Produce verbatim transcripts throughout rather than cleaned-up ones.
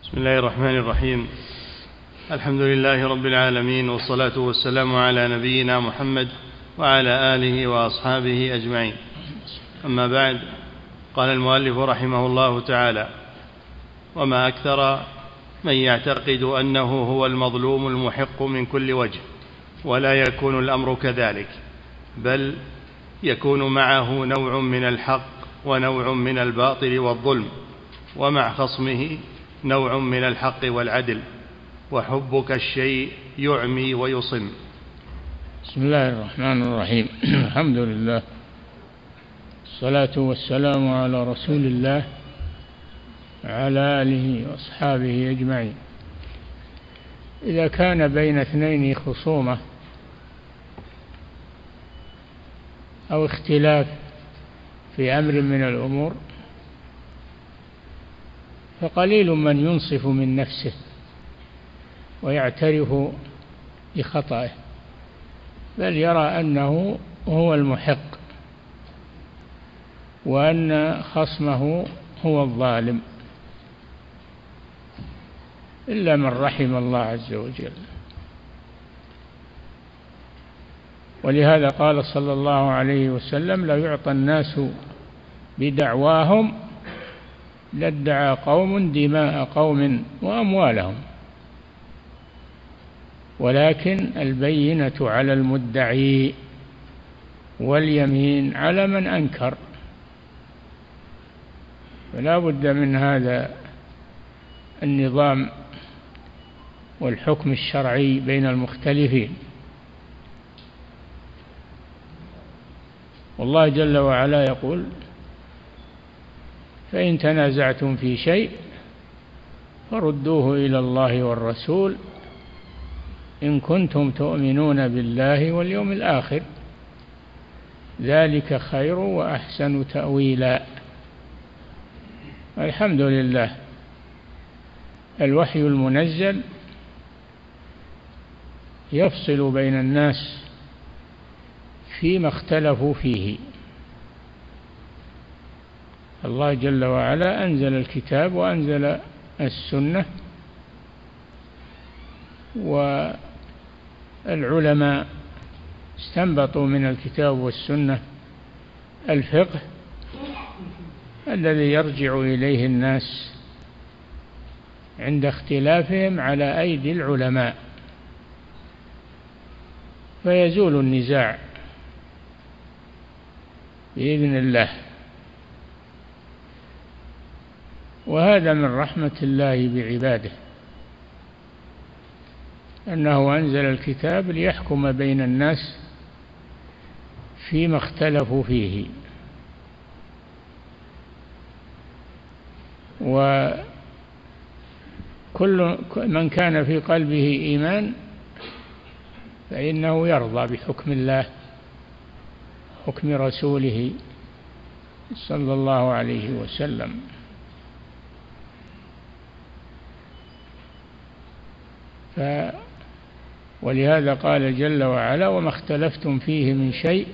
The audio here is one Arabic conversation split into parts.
بسم الله الرحمن الرحيم. الحمد لله رب العالمين، والصلاة والسلام على نبينا محمد وعلى آله وأصحابه أجمعين. أما بعد، قال المؤلف رحمه الله تعالى: وما أكثر من يعتقد أنه هو المظلوم المحق من كل وجه، ولا يكون الأمر كذلك، بل يكون معه نوع من الحق ونوع من الباطل والظلم، ومع خصمه نوع من الحق والعدل، وحبك الشيء يعمي ويصم. بسم الله الرحمن الرحيم. الحمد لله، الصلاة والسلام على رسول الله وعلى آله وأصحابه أجمعين. إذا كان بين اثنين خصومة أو اختلاف في أمر من الأمور، فقليل من ينصف من نفسه ويعترف بخطئه، بل يرى أنه هو المحق وأن خصمه هو الظالم، إلا من رحم الله عز وجل. ولهذا قال صلى الله عليه وسلم: لا يعطى الناس بدعواهم لادعى قوم دماء قوم وأموالهم، ولكن البينة على المدعي واليمين على من أنكر. فلا بد من هذا النظام والحكم الشرعي بين المختلفين. والله جل وعلا يقول: فإن تنازعتم في شيء فردوه إلى الله والرسول إن كنتم تؤمنون بالله واليوم الآخر، ذلك خير وأحسن تأويلا. الحمد لله، الوحي المنزل يفصل بين الناس فيما اختلفوا فيه. الله جل وعلا أنزل الكتاب وأنزل السنة، والعلماء استنبطوا من الكتاب والسنة الفقه الذي يرجع إليه الناس عند اختلافهم على أيدي العلماء، فيزول النزاع بإذن الله. وهذا من رحمة الله بعباده، أنه أنزل الكتاب ليحكم بين الناس فيما اختلفوا فيه. وكل من كان في قلبه إيمان فإنه يرضى بحكم الله، حكم رسوله صلى الله عليه وسلم. ف ولهذا قال جل وعلا: وما اختلفتم فيه من شيء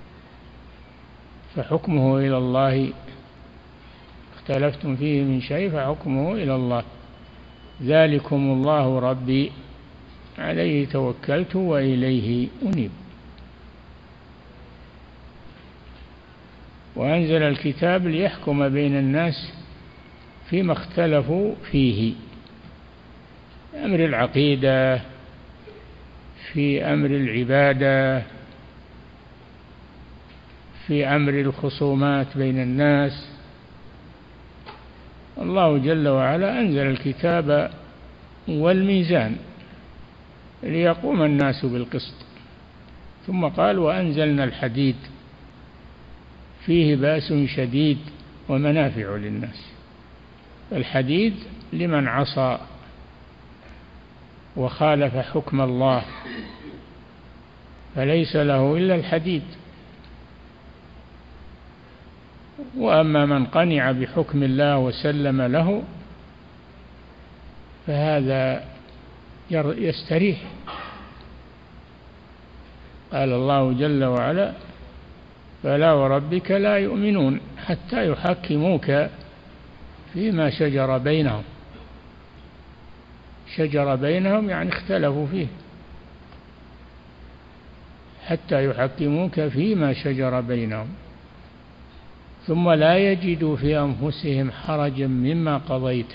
فحكمه إلى الله اختلفتم فيه من شيء فحكمه إلى الله ذلكم الله ربي عليه توكلت وإليه أنيب. وأنزل الكتاب ليحكم بين الناس فيما اختلفوا فيه، أمر العقيدة، في أمر العبادة، في أمر الخصومات بين الناس. الله جل وعلا أنزل الكتاب والميزان ليقوم الناس بالقسط، ثم قال: وأنزلنا الحديد فيه بأس شديد ومنافع للناس. الحديد لمن عصى وخالف حكم الله فليس له إلا الحديد، وأما من قنع بحكم الله وسلم له فهذا يستريح. قال الله جل وعلا: فلا وربك لا يؤمنون حتى يحكموك فيما شجر بينهم شجر بينهم يعني اختلفوا فيه، حتى يحكموك فيما شجر بينهم ثم لا يجدوا في أنفسهم حرجا مما قضيت،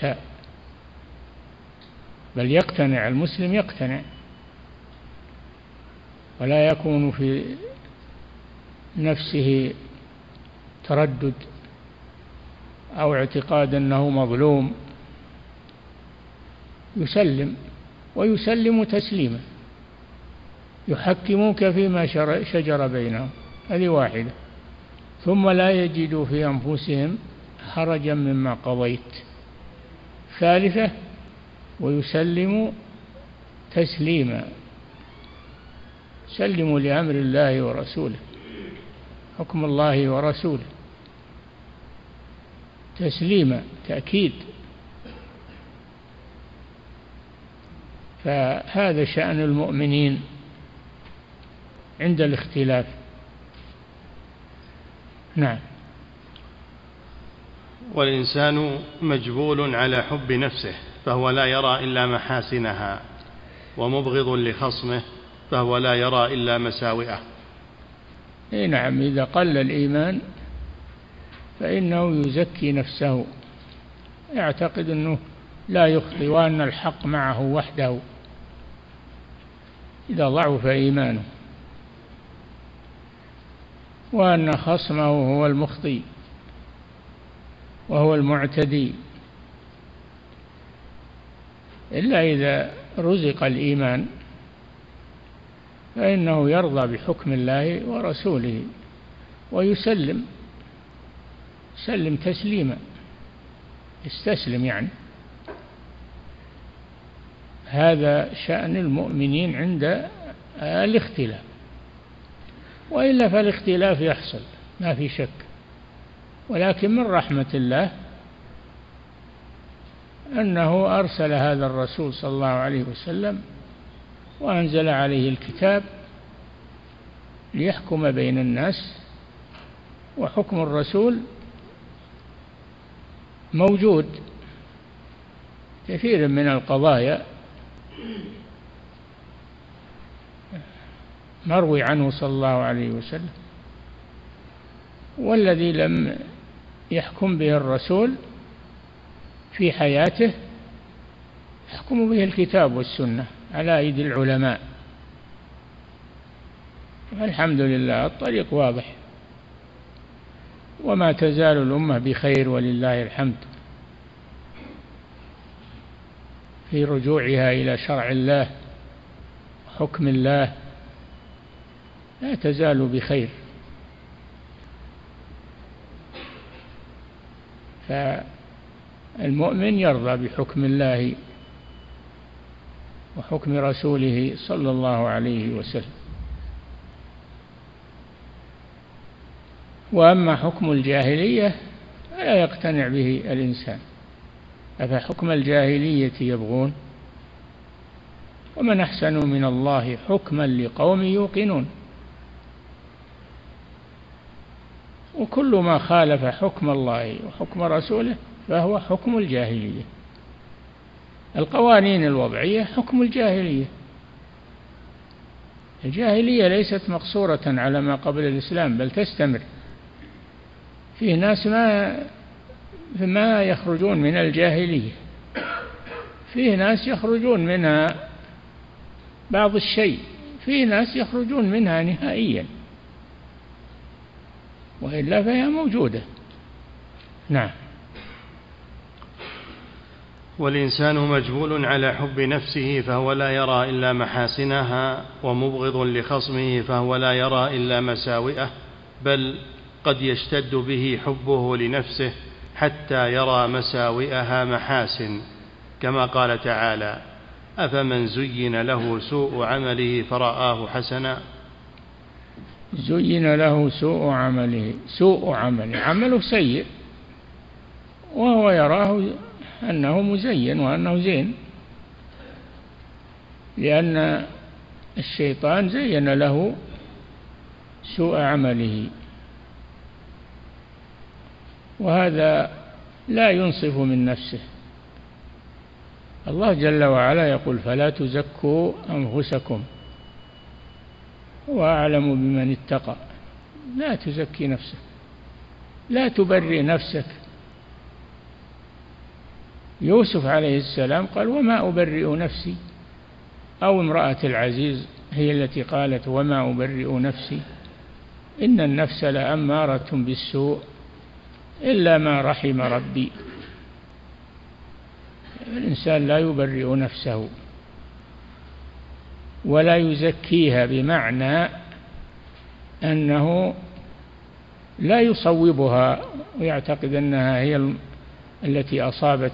بل يقتنع المسلم، يقتنع ولا يكون في نفسه تردد أو اعتقاد أنه مظلوم، يسلم ويسلم تسليما. يحكموك فيما شجر بينهم، هذه واحدة، ثم لا يجدوا في أنفسهم حرجا مما قضيت. ثالثة ويسلموا تسليما، سلموا لأمر الله ورسوله، حكم الله ورسوله تسليما، تأكيد. فهذا شأن المؤمنين عند الاختلاف. نعم. والإنسان مجبول على حب نفسه فهو لا يرى إلا محاسنها، ومبغض لخصمه فهو لا يرى إلا مساوئه. إيه نعم، إذا قل الإيمان فإنه يزكي نفسه، يعتقد أنه لا يخطئ وأن الحق معه وحده. إذا ضعف إيمانه وأن خصمه هو المخطئ وهو المعتدي، إلا إذا رزق الإيمان فإنه يرضى بحكم الله ورسوله ويسلم، سلم تسليما، استسلم يعني. هذا شأن المؤمنين عند الاختلاف، وإلا فالاختلاف يحصل ما في شك، ولكن من رحمة الله أنه أرسل هذا الرسول صلى الله عليه وسلم وأنزل عليه الكتاب ليحكم بين الناس، وحكم الرسول موجود كثير من القضايا مروي عنه صلى الله عليه وسلم، والذي لم يحكم به الرسول في حياته يحكم به الكتاب والسنة على أيدي العلماء. الحمد لله الطريق واضح، وما تزال الأمة بخير ولله الحمد في رجوعها إلى شرع الله وحكم الله، لا تزال بخير. فالمؤمن يرضى بحكم الله وحكم رسوله صلى الله عليه وسلم. وأما حكم الجاهلية فلا يقتنع به الإنسان، أفحكم الجاهلية يبغون ومن أحسن من الله حكما لقوم يوقنون. وكل ما خالف حكم الله وحكم رسوله فهو حكم الجاهلية. القوانين الوضعية حكم الجاهلية. الجاهلية ليست مقصورة على ما قبل الإسلام بل تستمر. فيه ناس ما ما يخرجون من الجاهلية، فيه ناس يخرجون منها بعض الشيء، فيه ناس يخرجون منها نهائيا، وإلا فهي موجودة. نعم. والإنسان مجبول على حب نفسه فهو لا يرى إلا محاسنها، ومبغض لخصمه فهو لا يرى إلا مساوئه، بل قد يشتد به حبه لنفسه حتى يرى مساوئها محاسن، كما قال تعالى: أفمن زين له سوء عمله فرآه حسنا. زين له سوء عمله، سوء عمله عمله سيء وهو يراه أنه مزين وأنه زين، لأن الشيطان زين له سوء عمله، وهذا لا ينصف من نفسه الله جل وعلا يقول فلا تزكوا أنفسكم هو أعلم بمن اتقى. لا تزكي نفسك، لا تبرئ نفسك. يوسف عليه السلام قال وما أبرئ نفسي، أو امرأة العزيز هي التي قالت وما أبرئ نفسي إن النفس لأمارة بالسوء إلا ما رحم ربي. الإنسان لا يبرئ نفسه ولا يزكيها، بمعنى أنه لا يصوبها ويعتقد أنها هي التي أصابت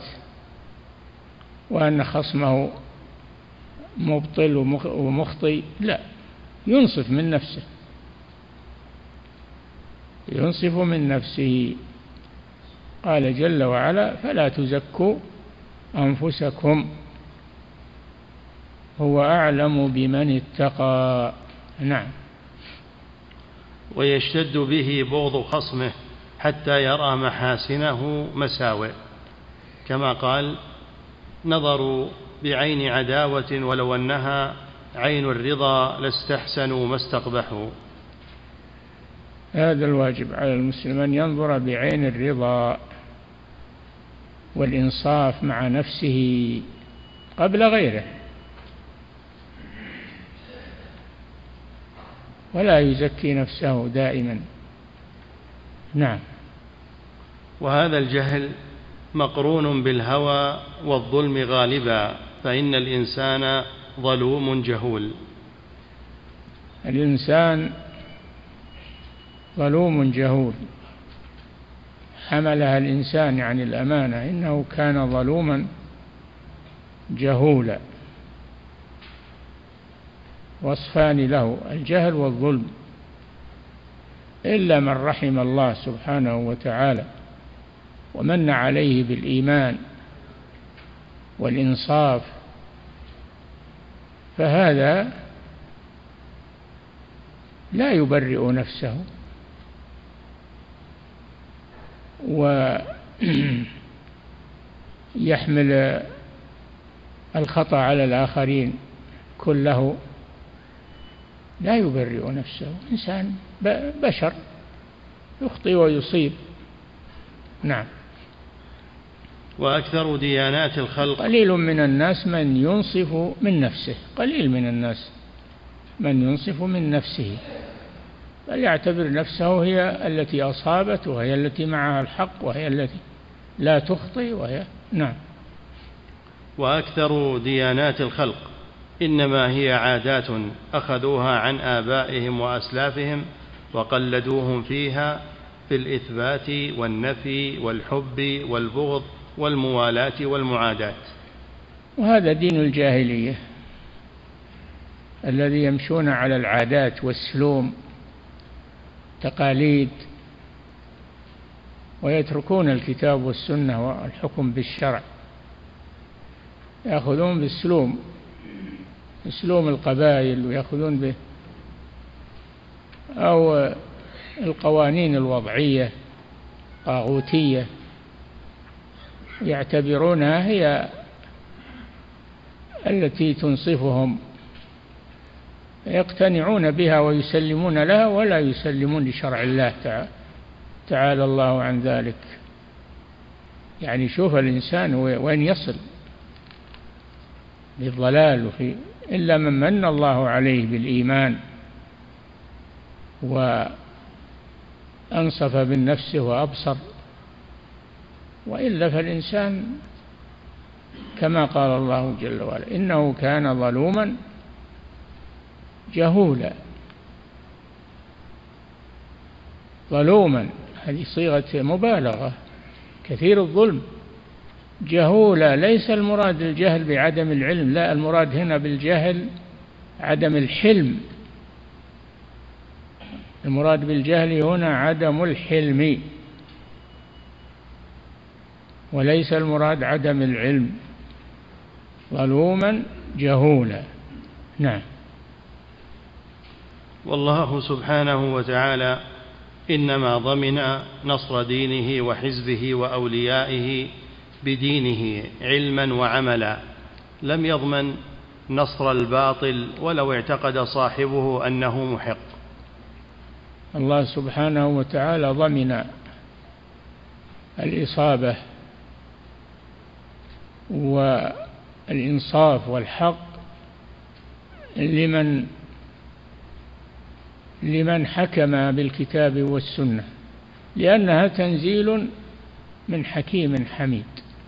وأن خصمه مبطل ومخطئ. لا، ينصف من نفسه، ينصف من نفسه. قال جل وعلا فلا تزكوا أنفسكم هو أعلم بمن اتقى. نعم. ويشتد به بغض خصمه حتى يرى محاسنه مساوئ، كما قال نظروا بعين عداوة ولو أنها عين الرضا لاستحسنوا ما استقبحوا. هذا الواجب على المسلم أن ينظر بعين الرضا والإنصاف مع نفسه قبل غيره، ولا يزكي نفسه دائما. نعم. وهذا الجهل مقرون بالهوى والظلم غالبا، فإن الإنسان ظلوم جهول. الإنسان ظلوم جهول، حملها الإنسان عن الأمانة، إنه كان ظلوما جهولا. وصفان له الجهل والظلم، إلا من رحم الله سبحانه وتعالى ومن عليه بالإيمان والإنصاف، فهذا لا يبرئ نفسه ويحمل الخطأ على الآخرين كله، لا يبرئ نفسه. إنسان بشر يخطئ ويصيب. نعم. وأكثر ديانات الخلق قليل من الناس من ينصف من نفسه، قليل من الناس من ينصف من نفسه، بل يعتبر نفسه هي التي أصابت وهي التي معها الحق وهي التي لا تخطئ وهي. نعم. وأكثر ديانات الخلق إنما هي عادات أخذوها عن آبائهم وأسلافهم وقلدوهم فيها في الإثبات والنفي والحب والبغض والموالاة والمعاداة. وهذا دين الجاهلية الذي يمشون على العادات والسلوم، تقاليد، ويتركون الكتاب والسنة والحكم بالشرع، يأخذون بالسلوم، اسلوم القبائل، ويأخذون به أو القوانين الوضعية طاغوتية، يعتبرونها هي التي تنصفهم، يقتنعون بها ويسلمون لها ولا يسلمون لشرع الله تعالى تعالى الله عن ذلك. يعني شوف الإنسان وين يصل بالضلال، وفي إلا من من الله عليه بالإيمان وأنصف بالنفس وأبصر، وإلا فالإنسان كما قال الله جل وعلا إنه كان ظلوما جهولا. ظلوما هذه صيغة مبالغة، كثير الظلم. جهولا ليس المراد الجهل بعدم العلم، لا، المراد هنا بالجهل عدم الحلم. المراد بالجهل هنا عدم الحلم، وليس المراد عدم العلم. ظلوما جهولا. نعم. والله سبحانه وتعالى إنما ضمن نصر دينه وحزبه وأوليائه بدينه علما وعملا، لم يضمن نصر الباطل ولو اعتقد صاحبه أنه محق. الله سبحانه وتعالى ضمن الإصابة والإنصاف والحق لمن لمن حكم بالكتاب والسنة، لأنها تنزيل من حكيم حميد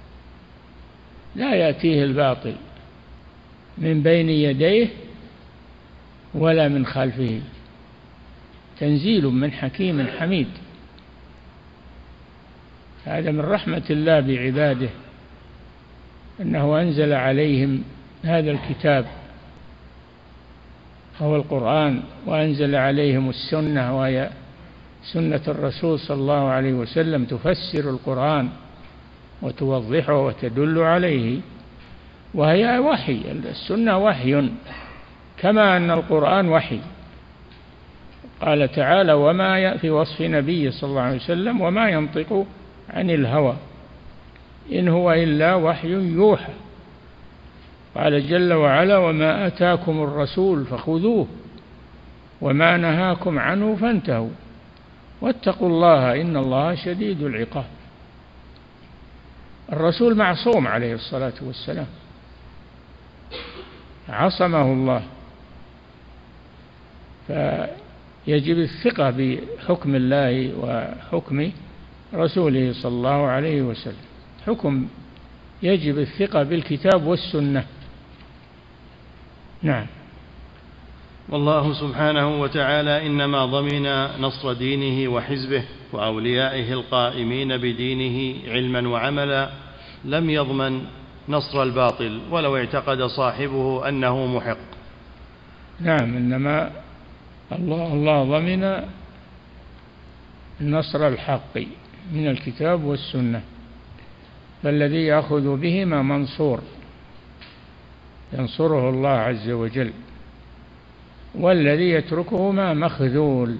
لا يأتيه الباطل من بين يديه ولا من خلفه، تنزيل من حكيم حميد. هذا من رحمة الله بعباده أنه أنزل عليهم هذا الكتاب هو القرآن، وأنزل عليهم السنة وهي سنة الرسول صلى الله عليه وسلم تفسر القرآن وتوضحه وتدل عليه، وهي وحي. السنة وحي كما أن القرآن وحي. قال تعالى: وما في وصف نبي صلى الله عليه وسلم: وما ينطق عن الهوى إن هو إلا وحي يوحى. قال جل وعلا: وما آتاكم الرسول فخذوه وما نهاكم عنه فانتهوا واتقوا الله إن الله شديد العقاب. الرسول معصوم عليه الصلاة والسلام، عصمه الله، فيجب الثقة بحكم الله وحكم رسوله صلى الله عليه وسلم. حكم يجب الثقة بالكتاب والسنة. نعم. والله سبحانه وتعالى إنما ضمن نصر دينه وحزبه وأوليائه القائمين بدينه علما وعملا، لم يضمن نصر الباطل ولو اعتقد صاحبه أنه محق. نعم، إنما الله, الله ضمن نصر الحق من الكتاب والسنة، فالذي يأخذ بهما منصور ينصره الله عز وجل، والذي يتركهما مخذول.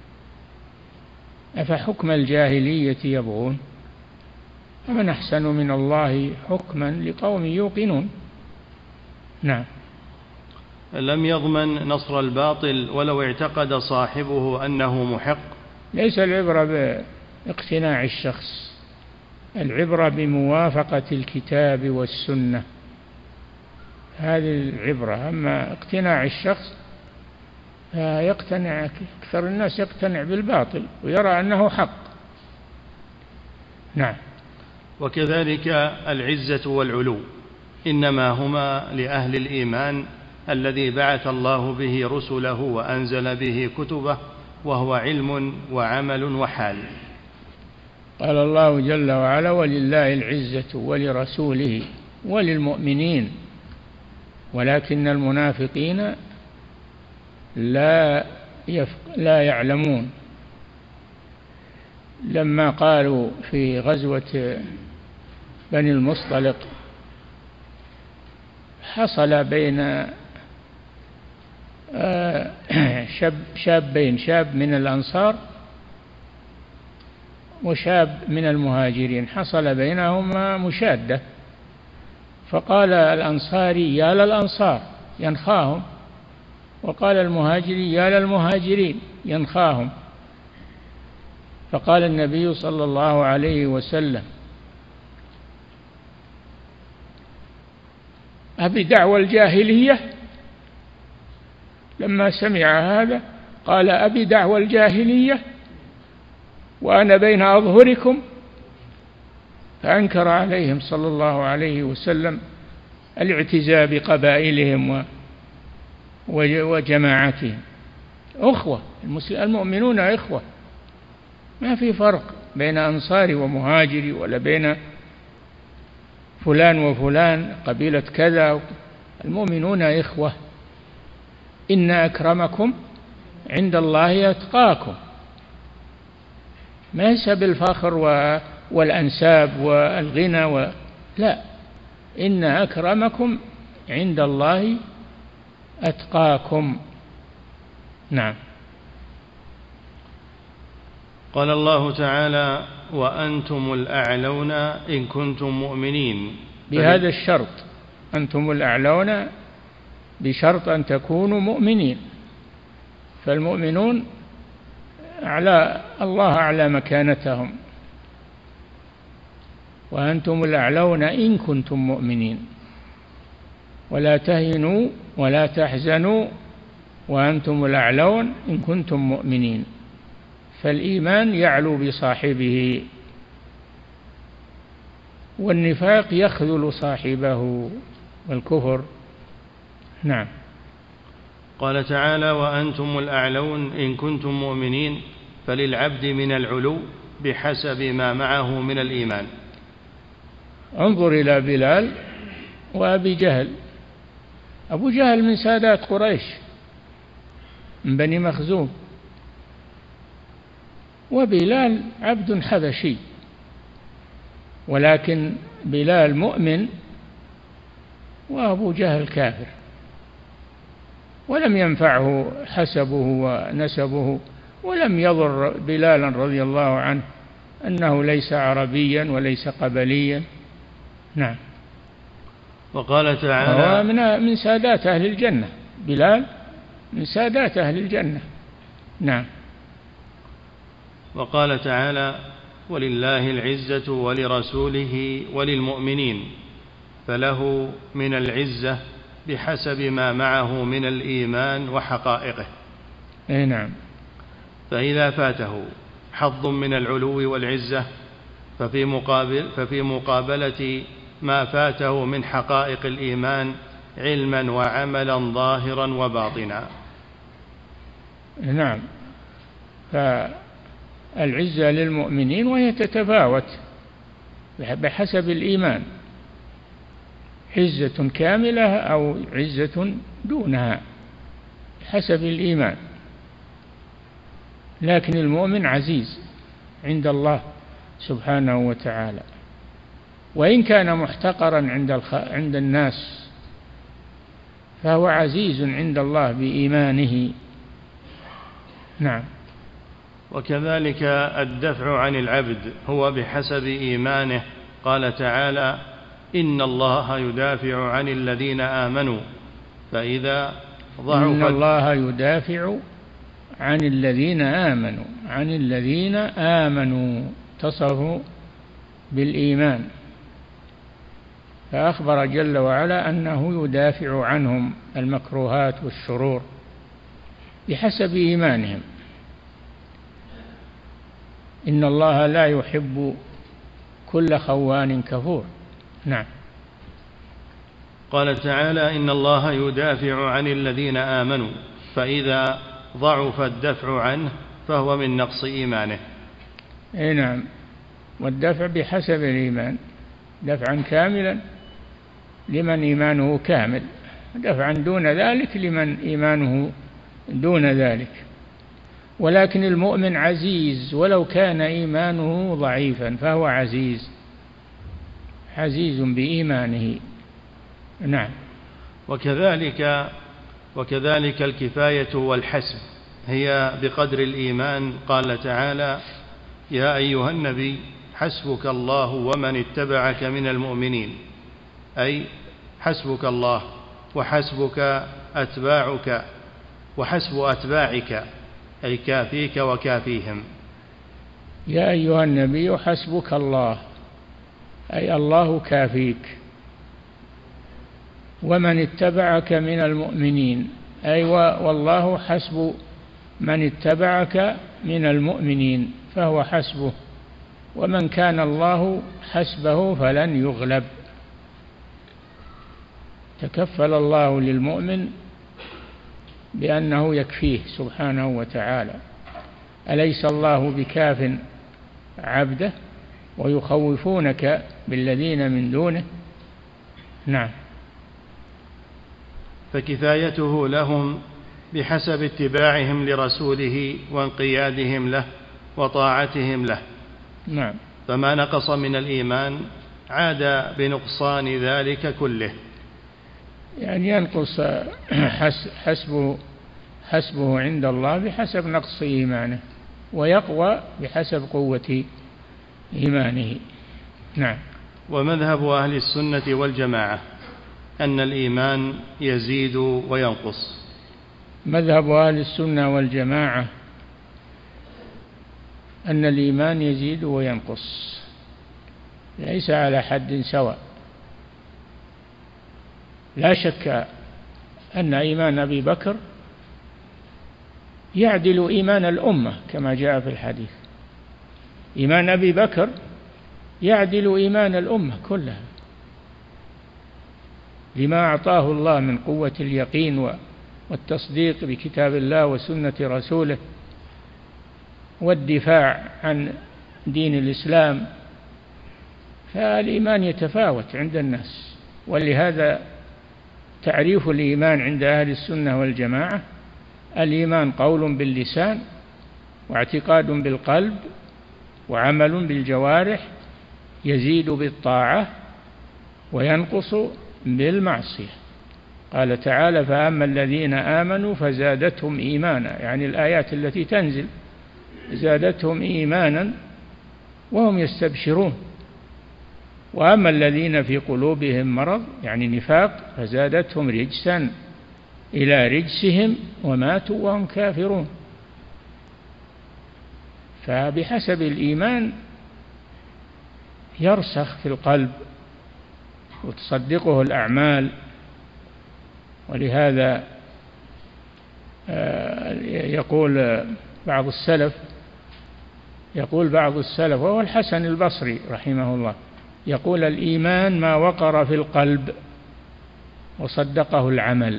أفحكم الجاهلية يبغون ومن أحسن من الله حكما لقوم يوقنون. نعم. لم يضمن نصر الباطل ولو اعتقد صاحبه أنه محق. ليس العبرة باقتناع الشخص، العبرة بموافقة الكتاب والسنة، هذه العبرة. أما اقتناع الشخص فيقتنع، أكثر الناس يقتنع بالباطل ويرى أنه حق. نعم. وكذلك العزة والعلو إنما هما لأهل الإيمان الذي بعث الله به رسله وأنزل به كتبه، وهو علم وعمل وحال. قال الله جل وعلا: ولله العزة ولرسوله وللمؤمنين ولكن المنافقين لا يفق لا يعلمون. لما قالوا في غزوة بني المصطلق حصل بين شاب شابين، شاب من الأنصار وشاب من المهاجرين، حصل بينهما مشادة، فقال الأنصاري: يا للأنصار، ينخاهم، وقال المهاجري: يا للمهاجرين، ينخاهم. فقال النبي صلى الله عليه وسلم: أبي دعوى الجاهلية؟ لما سمع هذا قال: أبي دعوى الجاهلية وأنا بين أظهركم؟ فأنكر عليهم صلى الله عليه وسلم الاعتزاء بقبائلهم وجماعتهم. أخوة، المؤمنون إخوة، ما في فرق بين أنصاري ومهاجري ولا بين فلان وفلان قبيلة كذا. المؤمنون إخوة. إن أكرمكم عند الله أتقاكم، ليس بالفخر والأنساب والغنى و... لا، إن أكرمكم عند الله أتقاكم. نعم. قال الله تعالى: وأنتم الأعلون إن كنتم مؤمنين. بهذا الشرط، أنتم الأعلون بشرط أن تكونوا مؤمنين، فالمؤمنون أعلى، الله أعلى مكانتهم، وأنتم الأعلون إن كنتم مؤمنين، ولا تهنوا ولا تحزنوا وأنتم الأعلون إن كنتم مؤمنين. فالإيمان يعلو بصاحبه، والنفاق يخذل صاحبه، والكفر. نعم. قال تعالى: وأنتم الأعلون إن كنتم مؤمنين، فللعبد من العلو بحسب ما معه من الإيمان. انظر إلى بلال وأبي جهل. أبو جهل من سادات قريش، من بني مخزوم، وبلال عبد حبشي، ولكن بلال مؤمن وأبو جهل كافر، ولم ينفعه حسبه ونسبه، ولم يضر بلالا رضي الله عنه أنه ليس عربيا وليس قبليا. نعم. وقال تعالى: هو من من سادات أهل الجنة، بلال من سادات أهل الجنة. نعم. وقال تعالى: ولله العزة ولرسوله وللمؤمنين، فله من العزة بحسب ما معه من الإيمان وحقائقه. أي نعم. فإذا فاته حظ من العلو والعزة ففي مقابل ففي مقابلة ما فاته من حقائق الإيمان علما وعملا ظاهرا وباطنا. نعم. فالعزة للمؤمنين وهي تتفاوت بحسب الإيمان، عزة كاملة أو عزة دونها حسب الإيمان. لكن المؤمن عزيز عند الله سبحانه وتعالى، وإن كان محتقرا عند عند الناس فهو عزيز عند الله بإيمانه. نعم. وكذلك الدفع عن العبد هو بحسب إيمانه. قال تعالى: إن الله يدافع عن الذين آمنوا فإذا ضعف إن الله يدافع عن الذين آمنوا عن الذين آمنوا اتصفوا بالإيمان، فأخبر جل وعلا أنه يدافع عنهم المكروهات والشرور بحسب إيمانهم. إن الله لا يحب كل خوان كفور. نعم. قال تعالى: إن الله يدافع عن الذين آمنوا فإذا ضعف الدفع عنه فهو من نقص إيمانه. أي نعم. والدفع بحسب الإيمان، دفعا كاملا لمن إيمانه كامل، دفعا دون ذلك لمن إيمانه دون ذلك. ولكن المؤمن عزيز ولو كان إيمانه ضعيفا، فهو عزيز عزيز بإيمانه. نعم. وكذلك وكذلك الكفاية والحسب هي بقدر الإيمان. قال تعالى: يا أيها النبي حسبك الله ومن اتبعك من المؤمنين، أي حسبك الله وحسبك أتباعك وحسب أتباعك، أي كافيك وكافيهم. يا أيها النبي حسبك الله، أي الله كافيك، ومن اتبعك من المؤمنين، أي والله حسب من اتبعك من المؤمنين فهو حسبه، ومن كان الله حسبه فلن يغلب. تكفل الله للمؤمن بأنه يكفيه سبحانه وتعالى. أليس الله بكاف عبده ويخوفونك بالذين من دونه؟ نعم. فكفايته لهم بحسب اتباعهم لرسوله وانقيادهم له وطاعتهم له. نعم. فما نقص من الإيمان عاد بنقصان ذلك كله، يعني ينقص حسبه حسبه عند الله بحسب نقص إيمانه، ويقوى بحسب قوة إيمانه. نعم. ومذهب أهل السنة والجماعة أن الإيمان يزيد وينقص. مذهب أهل السنة والجماعة أن الإيمان يزيد وينقص، ليس على حد سواء. لا شك أن إيمان أبي بكر يعدل إيمان الأمة كما جاء في الحديث. إيمان أبي بكر يعدل إيمان الأمة كلها، لما أعطاه الله من قوة اليقين والتصديق بكتاب الله وسنة رسوله والدفاع عن دين الإسلام. فالإيمان يتفاوت عند الناس، ولهذا تعريف الإيمان عند أهل السنة والجماعة: الإيمان قول باللسان، واعتقاد بالقلب، وعمل بالجوارح، يزيد بالطاعة وينقص بالمعصية. قال تعالى: فأما الذين آمنوا فزادتهم إيمانا، يعني الآيات التي تنزل زادتهم إيمانا وهم يستبشرون. وأما الذين في قلوبهم مرض، يعني نفاق، فزادتهم رجسا إلى رجسهم وماتوا وهم كافرون. فبحسب الإيمان يرسخ في القلب وتصدقه الأعمال. ولهذا يقول بعض السلف يقول بعض السلف وهو الحسن البصري رحمه الله، يقول: الإيمان ما وقر في القلب وصدقه العمل.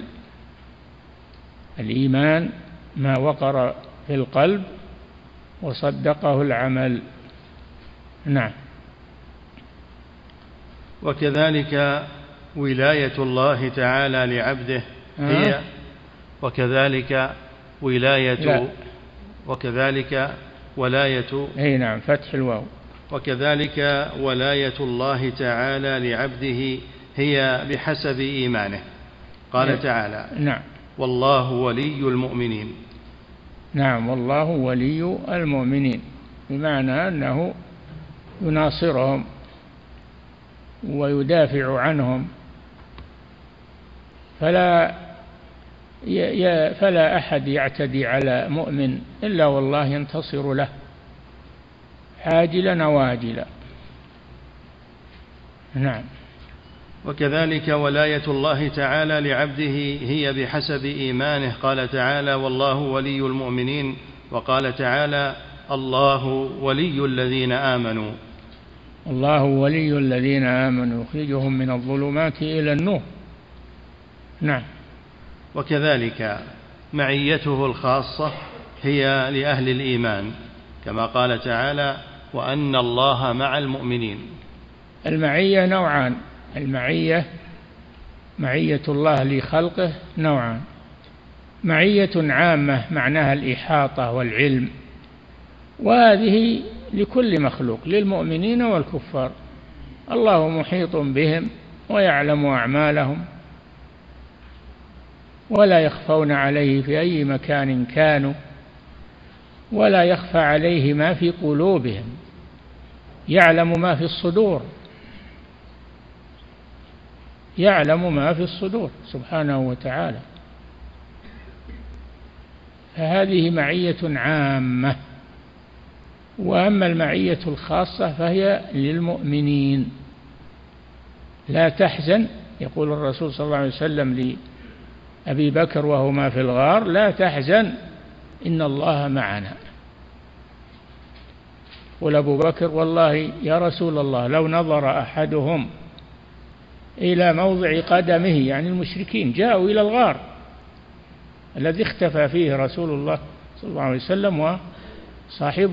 الإيمان ما وقر في القلب وصدقه العمل. نعم. وكذلك ولاية الله تعالى لعبده هي وكذلك ولاية لا. وكذلك ولاية أي نعم فتح الواو. وكذلك ولاية الله تعالى لعبده هي بحسب إيمانه. قال أي. تعالى: نعم. والله ولي المؤمنين. نعم، والله ولي المؤمنين، بمعنى أنه يناصرهم ويدافع عنهم، فلا فلا أحد يعتدي على مؤمن إلا والله ينتصر له عاجلا واجلا. نعم. وكذلك ولاية الله تعالى لعبده هي بحسب إيمانه. قال تعالى: والله ولي المؤمنين. وقال تعالى: الله ولي الذين آمنوا. الله ولي الذين آمنوا يخرجهم من الظلمات إلى النور. نعم. وكذلك معيته الخاصة هي لأهل الإيمان، كما قال تعالى: وأن الله مع المؤمنين. المعية نوعان: المعية معية الله لخلقه نوعان: معية عامة معناها الإحاطة والعلم، وهذه لكل مخلوق، للمؤمنين والكفار. الله محيط بهم ويعلم أعمالهم ولا يخفون عليه في أي مكان كانوا، ولا يخفى عليه ما في قلوبهم، يعلم ما في الصدور، يعلم ما في الصدور سبحانه وتعالى. فهذه معية عامة. وأما المعية الخاصة فهي للمؤمنين. لا تحزن، يقول الرسول صلى الله عليه وسلم لأبي بكر وهما في الغار: لا تحزن إن الله معنا. قل أبو بكر: والله يا رسول الله لو نظر أحدهم إلى موضع قدمه، يعني المشركين جاءوا إلى الغار الذي اختفى فيه رسول الله صلى الله عليه وسلم وصاحبه،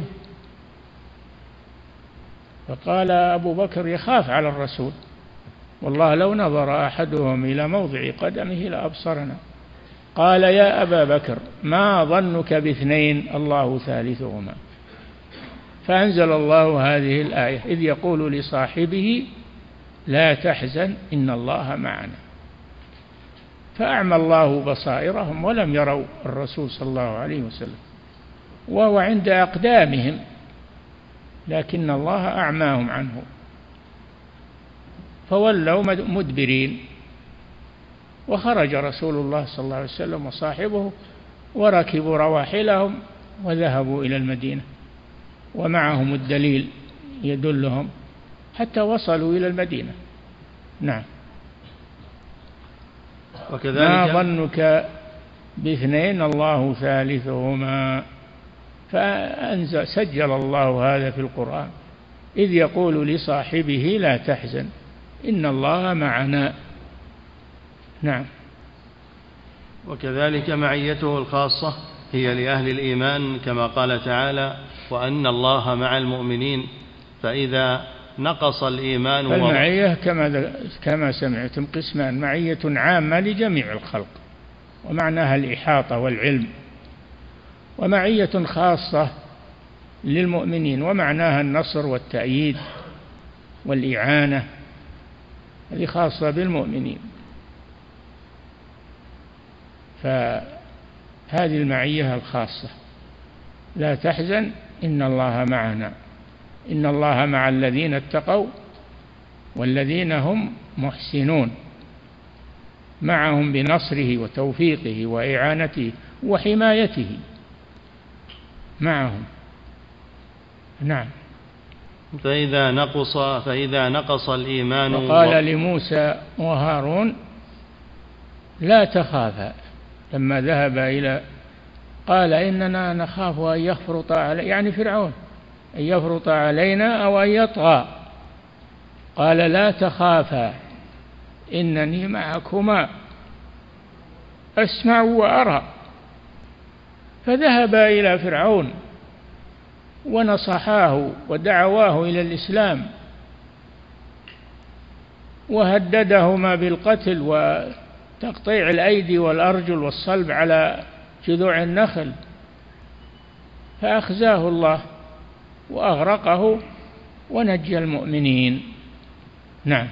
فقال أبو بكر يخاف على الرسول: والله لو نظر أحدهم إلى موضع قدمه لأبصرنا. قال: يا أبا بكر ما ظنك باثنين الله ثالثهما. فأنزل الله هذه الآية إذ يقول لصاحبه: لا تحزن إن الله معنا. فأعمى الله بصائرهم ولم يروا الرسول صلى الله عليه وسلم وهو عند أقدامهم، لكن الله أعماهم عنه فولوا مدبرين. وخرج رسول الله صلى الله عليه وسلم وصاحبه وركبوا رواحلهم وذهبوا إلى المدينة ومعهم الدليل يدلهم حتى وصلوا إلى المدينة. نعم. وكذلك ما ظنك باثنين الله ثالثهما، فأنزل سجل الله هذا في القرآن إذ يقول لصاحبه لا تحزن إن الله معنا. نعم. وكذلك معيته الخاصة هي لأهل الإيمان كما قال تعالى وأن الله مع المؤمنين، فإذا نقص الإيمان فالمعية كما كما سمعتم قسمان: معية عامة لجميع الخلق ومعناها الإحاطة والعلم، ومعية خاصة للمؤمنين ومعناها النصر والتأييد والإعانة، هذه خاصة بالمؤمنين. فهذه المعية الخاصة لا تحزن إن الله معنا، إن الله مع الذين اتقوا والذين هم محسنون، معهم بنصره وتوفيقه وإعانته وحمايته معهم. نعم. فإذا نقص فإذا نقص الإيمان وقال لموسى وهارون لا تخافا لما ذهب إلى قال إننا نخاف أن يفرط علينا، يعني فرعون، أن يفرط علينا أو أن يطغى. قال لا تخافا إنني معكما أسمع وأرى. فذهب إلى فرعون ونصحاه ودعواه إلى الإسلام وهددهما بالقتل وتقطيع الأيدي والأرجل والصلب على جذوع النخل، فأخزاه الله وأغرقه ونجى المؤمنين. نعم.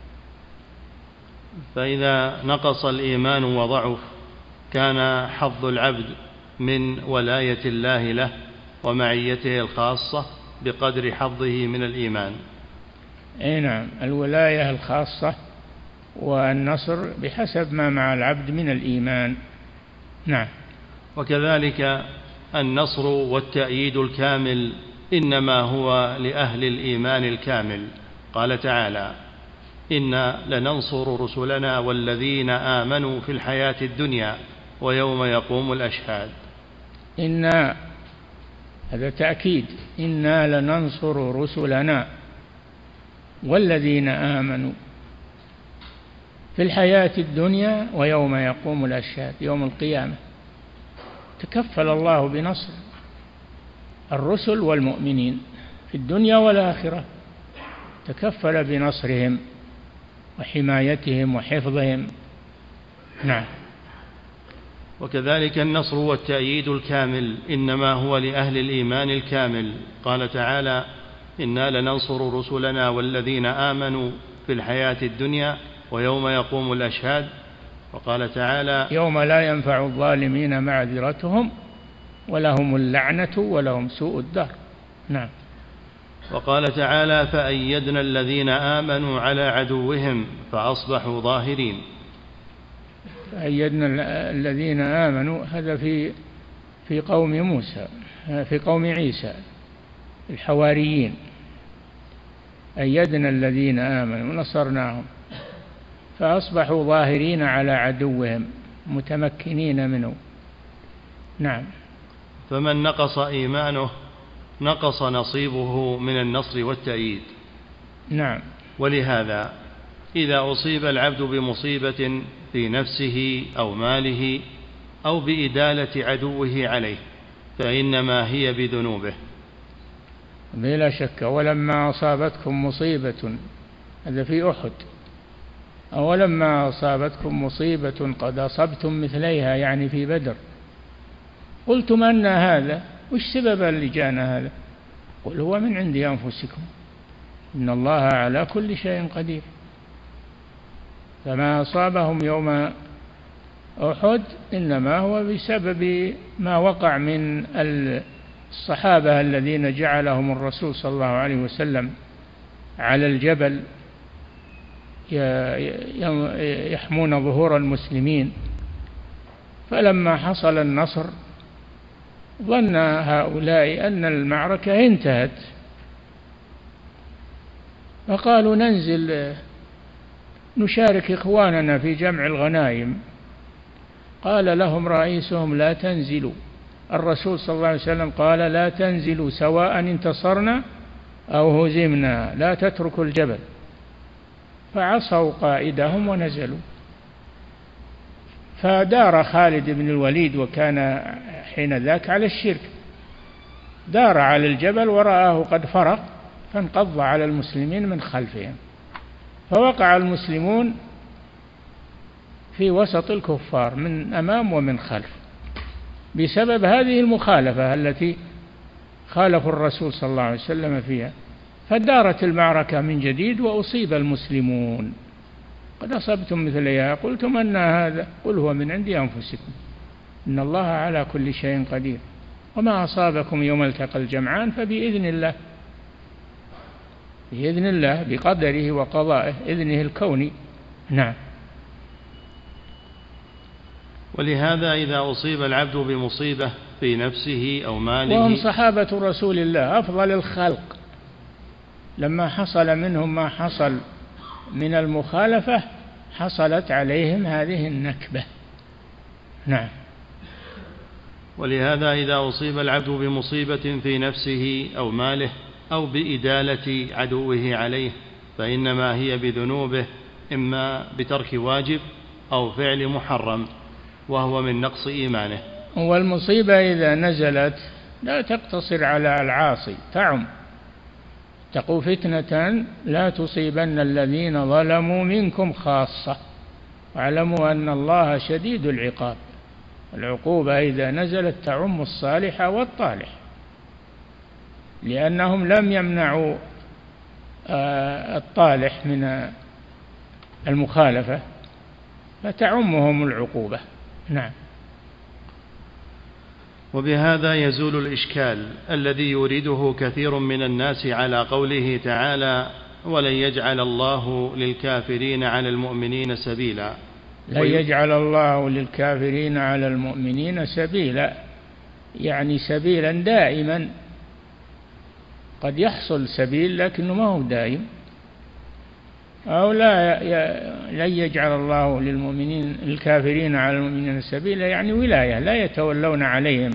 فإذا نقص الإيمان وضعف كان حظ العبد من ولاية الله له ومعيته الخاصة بقدر حظه من الإيمان. أي نعم، الولاية الخاصة والنصر بحسب ما مع العبد من الإيمان. نعم. وكذلك النصر والتأييد الكامل إنما هو لأهل الإيمان الكامل. قال تعالى إنا لننصر رسلنا والذين آمنوا في الحياة الدنيا ويوم يقوم الأشهاد. إنا هذا تأكيد، إنا لننصر رسلنا والذين آمنوا في الحياة الدنيا ويوم يقوم الأشهاد، يوم القيامة تكفل الله بنصر الرسل والمؤمنين في الدنيا والآخرة، تكفل بنصرهم وحمايتهم وحفظهم. نعم. وكذلك النصر والتأييد الكامل إنما هو لأهل الإيمان الكامل. قال تعالى إنا لننصر رسلنا والذين آمنوا في الحياة الدنيا ويوم يقوم الأشهاد. وقال تعالى يوم لا ينفع الظالمين معذرتهم ولهم اللعنة ولهم سوء الدار. نعم. وقال تعالى فأيدنا الذين آمنوا على عدوهم فأصبحوا ظاهرين. فأيدنا الذين آمنوا هذا في في قوم موسى، في قوم عيسى الحواريين، أيدنا الذين آمنوا ونصرناهم فأصبحوا ظاهرين على عدوهم متمكنين منه. نعم. فمن نقص إيمانه نقص نصيبه من النصر والتأييد. نعم. ولهذا إذا أصيب العبد بمصيبة في نفسه أو ماله أو بإدالة عدوه عليه فإنما هي بذنوبه. بلا شك. ولما أصابتكم مصيبة، هذا في أحد، أولما أصابتكم مصيبة قد أصبتم مثليها، يعني في بدر، قلتم أن هذا، وش سبب اللي جانا هذا؟ قل هو من عند أنفسكم إن الله على كل شيء قدير. فما أصابهم يوم أحد إنما هو بسبب ما وقع من الصحابة الذين جعلهم الرسول صلى الله عليه وسلم على الجبل يحمون ظهور المسلمين. فلما حصل النصر ظن هؤلاء أن المعركة انتهت، فقالوا ننزل نشارك إخواننا في جمع الغنائم. قال لهم رئيسهم لا تنزلوا. الرسول صلى الله عليه وسلم قال لا تنزلوا سواء انتصرنا أو هزمنا، لا تتركوا الجبل. فعصوا قائدهم ونزلوا. فدار خالد بن الوليد، وكان حين ذاك على الشرك، دار على الجبل ورآه قد فرق، فانقض على المسلمين من خلفهم، فوقع المسلمون في وسط الكفار من أمام ومن خلف بسبب هذه المخالفة التي خالفوا الرسول صلى الله عليه وسلم فيها. فدارت المعركة من جديد وأصيب المسلمون. قد أصبتم مثلها قلتم أن هذا، قل هو من عند أنفسكم إن الله على كل شيء قدير، وما أصابكم يوم التقى الجمعان فبإذن الله، بإذن الله بقدره وقضائه، إذنه الكوني. نعم. ولهذا إذا أصيب العبد بمصيبة في نفسه أو ماله، وهم صحابة رسول الله أفضل الخلق، لما حصل منهم ما حصل من المخالفة حصلت عليهم هذه النكبة. نعم. ولهذا إذا أصيب العبد بمصيبة في نفسه أو ماله أو بإدالة عدوه عليه فإنما هي بذنوبه، إما بترك واجب أو فعل محرم، وهو من نقص إيمانه. والمصيبة إذا نزلت لا تقتصر على العاصي، تعم. اتقوا فتنة لا تصيبن الذين ظلموا منكم خاصة واعلموا أن الله شديد العقاب. العقوبة إذا نزلت تعم الصالح والطالح، لأنهم لم يمنعوا الطالح من المخالفة فتعمهم العقوبة. نعم. وبهذا يزول الإشكال الذي يريده كثير من الناس على قوله تعالى ولن يجعل الله للكافرين على المؤمنين سبيلا. لن يجعل الله للكافرين على المؤمنين سبيلا، يعني سبيلا دائما. قد يحصل سبيل لكنه ما هو دائم. أو لا لن يجعل الله للمؤمنين الكافرين على المؤمنين سبيلا، يعني ولاية، لا يتولون عليهم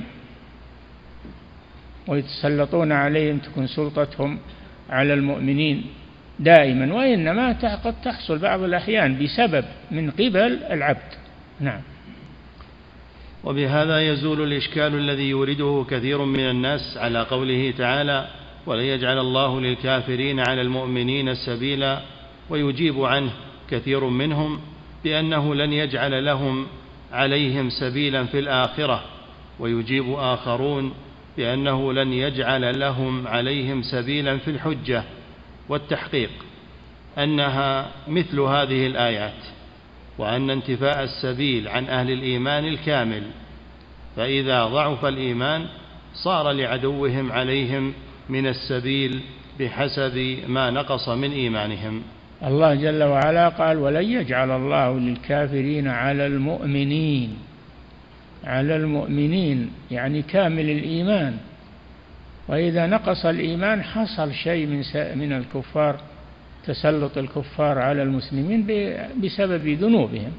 ويتسلطون عليهم، تكون سلطتهم على المؤمنين دائما، وإنما قد تحصل بعض الأحيان بسبب من قبل العبد. نعم. وبهذا يزول الإشكال الذي يورده كثير من الناس على قوله تعالى ولن يجعل الله للكافرين على المؤمنين سبيلا، ويجيب عنه كثير منهم بأنه لن يجعل لهم عليهم سبيلا في الآخرة، ويجيب آخرون بأنه لن يجعل لهم عليهم سبيلا في الحجة والتحقيق، أنها مثل هذه الآيات، وأن انتفاء السبيل عن أهل الإيمان الكامل، فإذا ضعف الإيمان صار لعدوهم عليهم من السبيل بحسب ما نقص من إيمانهم. الله جل وعلا قال ولن يجعل الله للكافرين على المؤمنين، على المؤمنين يعني كامل الإيمان. وإذا نقص الإيمان حصل شيء من من الكفار، تسلط الكفار على المسلمين بسبب ذنوبهم.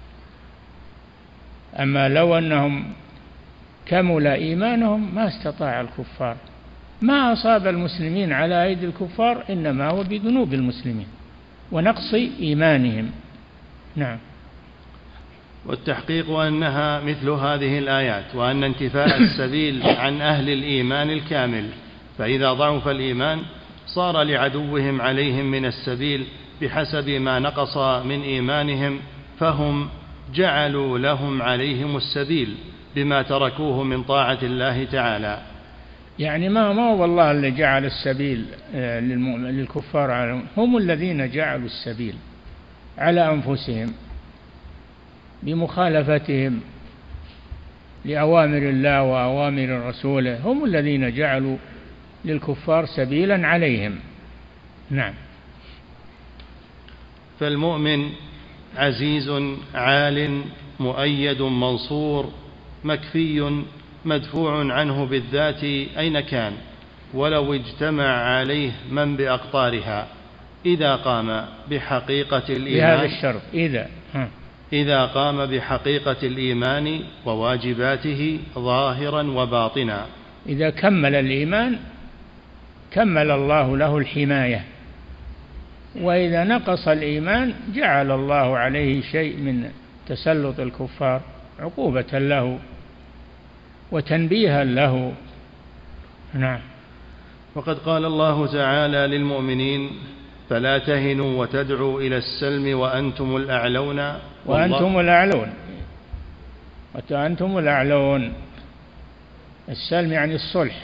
أما لو أنهم كمل إيمانهم ما استطاع الكفار. ما أصاب المسلمين على أيدي الكفار إنما هو بذنوب المسلمين ونقص إيمانهم. نعم. والتحقيق أنها مثل هذه الآيات، وأن انتفاء السبيل عن أهل الإيمان الكامل، فإذا ضعف الإيمان صار لعدوهم عليهم من السبيل بحسب ما نقص من إيمانهم، فهم جعلوا لهم عليهم السبيل بما تركوه من طاعة الله تعالى. يعني ما ما هو الله اللي جعل السبيل للكفار على، هم الذين جعلوا السبيل على أنفسهم بمخالفتهم لأوامر الله وأوامر رسوله، هم الذين جعلوا للكفار سبيلا عليهم. نعم. فالمؤمن عزيز عال مؤيد منصور مكفي مدفوع عنه بالذات أين كان ولو اجتمع عليه من بأقطارها إذا قام بحقيقة الإيمان بهذا الشرط إذا إذا قام بحقيقة الإيمان وواجباته ظاهرا وباطنا. إذا كمل الإيمان كمل الله له الحماية، وإذا نقص الإيمان جعل الله عليه شيء من تسلط الكفار عقوبة له وتنبيها له. نعم. وقد قال الله تعالى للمؤمنين فلا تهنوا وتدعوا إلى السلم وأنتم الأعلون وأنتم الأعلون وأنتم الأعلون. السلم يعني الصلح،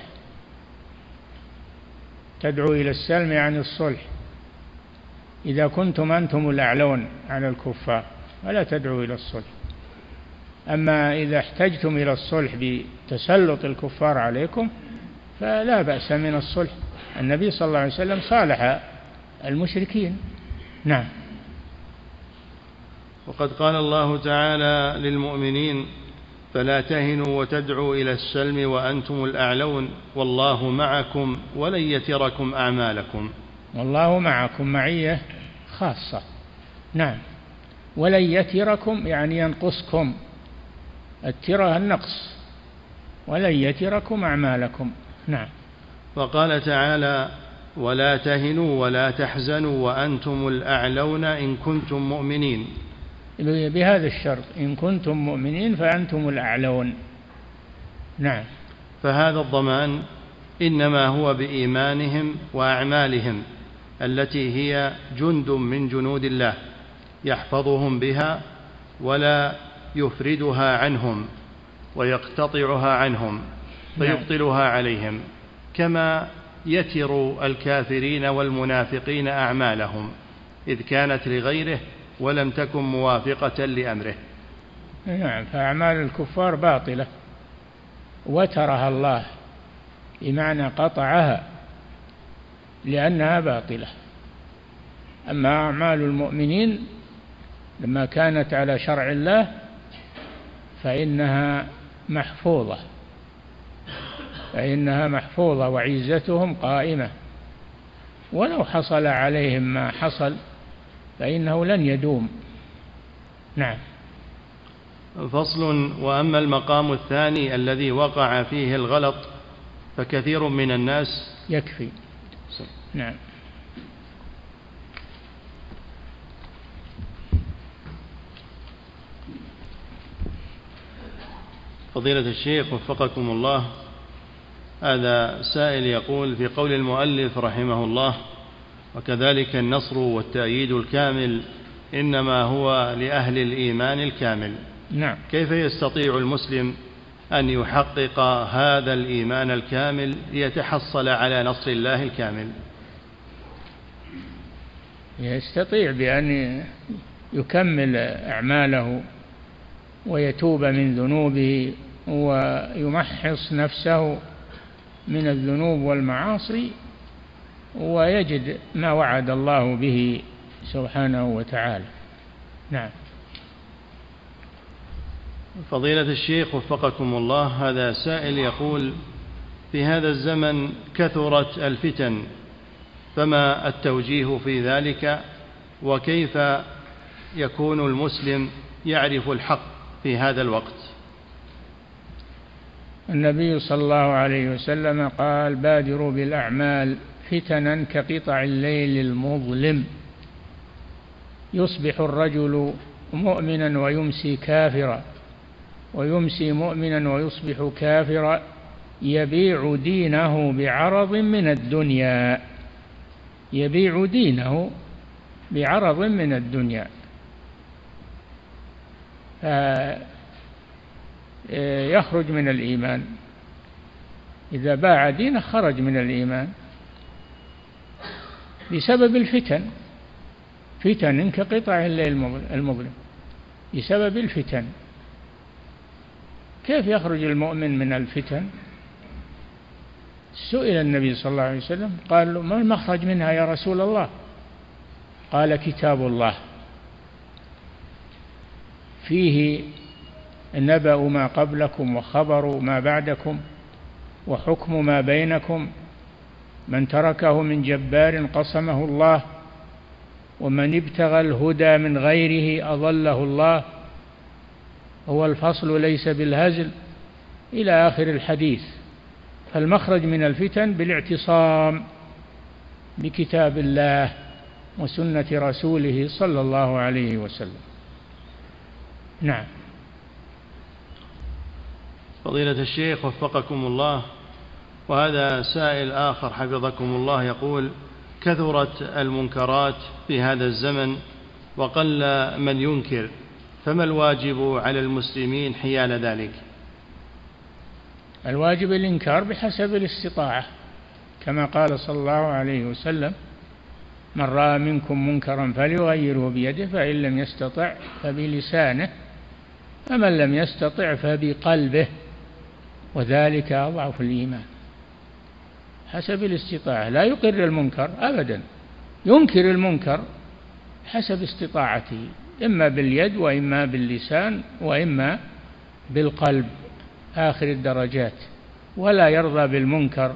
تدعو إلى السلم يعني الصلح. إذا كنتم أنتم الأعلون على الكفار فلا تدعوا إلى الصلح. أما إذا احتجتم إلى الصلح بتسلط الكفار عليكم فلا بأس من الصلح. النبي صلى الله عليه وسلم صالح المشركين. نعم. وقد قال الله تعالى للمؤمنين فلا تهنوا وتدعوا إلى السلم وأنتم الأعلون والله معكم ولن يتركم أعمالكم. والله معكم معية خاصة. نعم. ولن يتركم يعني ينقصكم، الترى النقص، ولن يتركم أعمالكم. نعم. وقال تعالى ولا تهنوا ولا تحزنوا وأنتم الأعلون إن كنتم مؤمنين. بهذا الشرط إن كنتم مؤمنين فأنتم الأعلون. نعم. فهذا الضمان إنما هو بإيمانهم وأعمالهم التي هي جند من جنود الله يحفظهم بها ولا يفردها عنهم ويقتطعها عنهم فيبطلها عليهم، كما يتر الكافرين والمنافقين أعمالهم إذ كانت لغيره ولم تكن موافقة لأمره. نعم. فأعمال الكفار باطلة وترها الله بمعنى قطعها لأنها باطلة. أما أعمال المؤمنين لما كانت على شرع الله فإنها محفوظة فإنها محفوظة وعزتهم قائمة، ولو حصل عليهم ما حصل فإنه لن يدوم. نعم. فصل. وأما المقام الثاني الذي وقع فيه الغلط فكثير من الناس يكفي. نعم. فضيلة الشيخ وفقكم الله، هذا سائل يقول في قول المؤلف رحمه الله وكذلك النصر والتأييد الكامل إنما هو لأهل الإيمان الكامل. نعم. كيف يستطيع المسلم أن يحقق هذا الإيمان الكامل ليتحصل على نصر الله الكامل؟ يستطيع بأن يكمل أعماله ويتوب من ذنوبه ويمحص نفسه من الذنوب والمعاصي ويجد ما وعد الله به سبحانه وتعالى. نعم. فضيلة الشيخ وفقكم الله، هذا سائل يقول في هذا الزمن كثرت الفتن، فما التوجيه في ذلك وكيف يكون المسلم يعرف الحق في هذا الوقت؟ النبي صلى الله عليه وسلم قال بادروا بالأعمال فتنا كقطع الليل المظلم، يصبح الرجل مؤمنا ويمسي كافرا ويمسي مؤمنا ويصبح كافرا يبيع دينه بعرض من الدنيا يبيع دينه بعرض من الدنيا يخرج من الإيمان. إذا باع دينه خرج من الإيمان بسبب الفتن، فتن كقطع الليل المظلم، بسبب الفتن. كيف يخرج المؤمن من الفتن؟ سئل النبي صلى الله عليه وسلم قال له ما المخرج منها يا رسول الله؟ قال كتاب الله فيه نبأ ما قبلكم وخبر ما بعدكم وحكم ما بينكم. من تركه من جبار قصمه الله، ومن ابتغى الهدى من غيره أضله الله، هو الفصل ليس بالهزل، إلى آخر الحديث. فالمخرج من الفتن بالاعتصام بكتاب الله وسنة رسوله صلى الله عليه وسلم. نعم. فضيلة الشيخ وفقكم الله، وهذا سائل آخر حفظكم الله يقول: كثرت المنكرات في هذا الزمن وقل من ينكر، فما الواجب على المسلمين حيال ذلك؟ الواجب الإنكار بحسب الاستطاعة، كما قال صلى الله عليه وسلم: من رأى منكم منكرا فليغيره بيده، فإن لم يستطع فبلسانه، فمن لم يستطع فبقلبه، وذلك أضعف الإيمان. حسب الاستطاعة، لا يقر المنكر أبدا، ينكر المنكر حسب استطاعته، إما باليد وإما باللسان وإما بالقلب، آخر الدرجات. ولا يرضى بالمنكر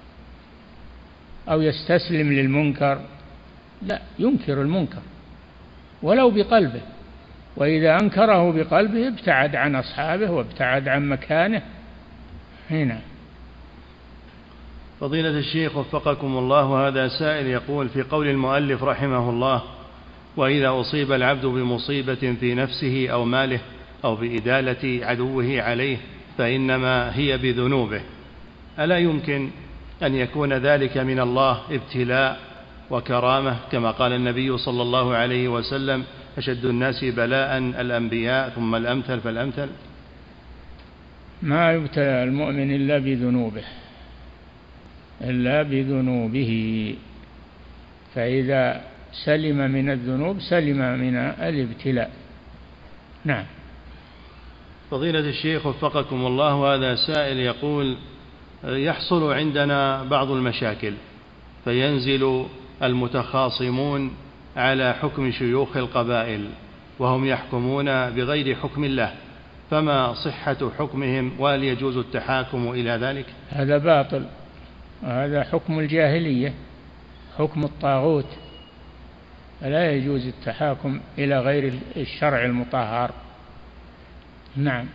أو يستسلم للمنكر، لا، ينكر المنكر ولو بقلبه، وإذا أنكره بقلبه ابتعد عن أصحابه وابتعد عن مكانه. هنا. فضيلة الشيخ وفقكم الله، هذا سائل يقول: في قول المؤلف رحمه الله: وإذا أصيب العبد بمصيبة في نفسه أو ماله أو بإدالة عدوه عليه فإنما هي بذنوبه، ألا يمكن أن يكون ذلك من الله ابتلاء وكرامة، كما قال النبي صلى الله عليه وسلم: أشد الناس بلاء الأنبياء ثم الأمثل فالأمثل؟ ما يبتلى المؤمن إلا بذنوبه، إلا بذنوبه، فإذا سلم من الذنوب سلم من الابتلاء. نعم. فضيلة الشيخ وفقكم الله، هذا سائل يقول: يحصل عندنا بعض المشاكل فينزل المتخاصمون على حكم شيوخ القبائل وهم يحكمون بغير حكم الله، فما صحة حكمهم وهل يجوز التحاكم إلى ذلك؟ هذا باطل، وهذا حكم الجاهلية، حكم الطاغوت، فلا يجوز التحاكم إلى غير الشرع المطهر. نعم.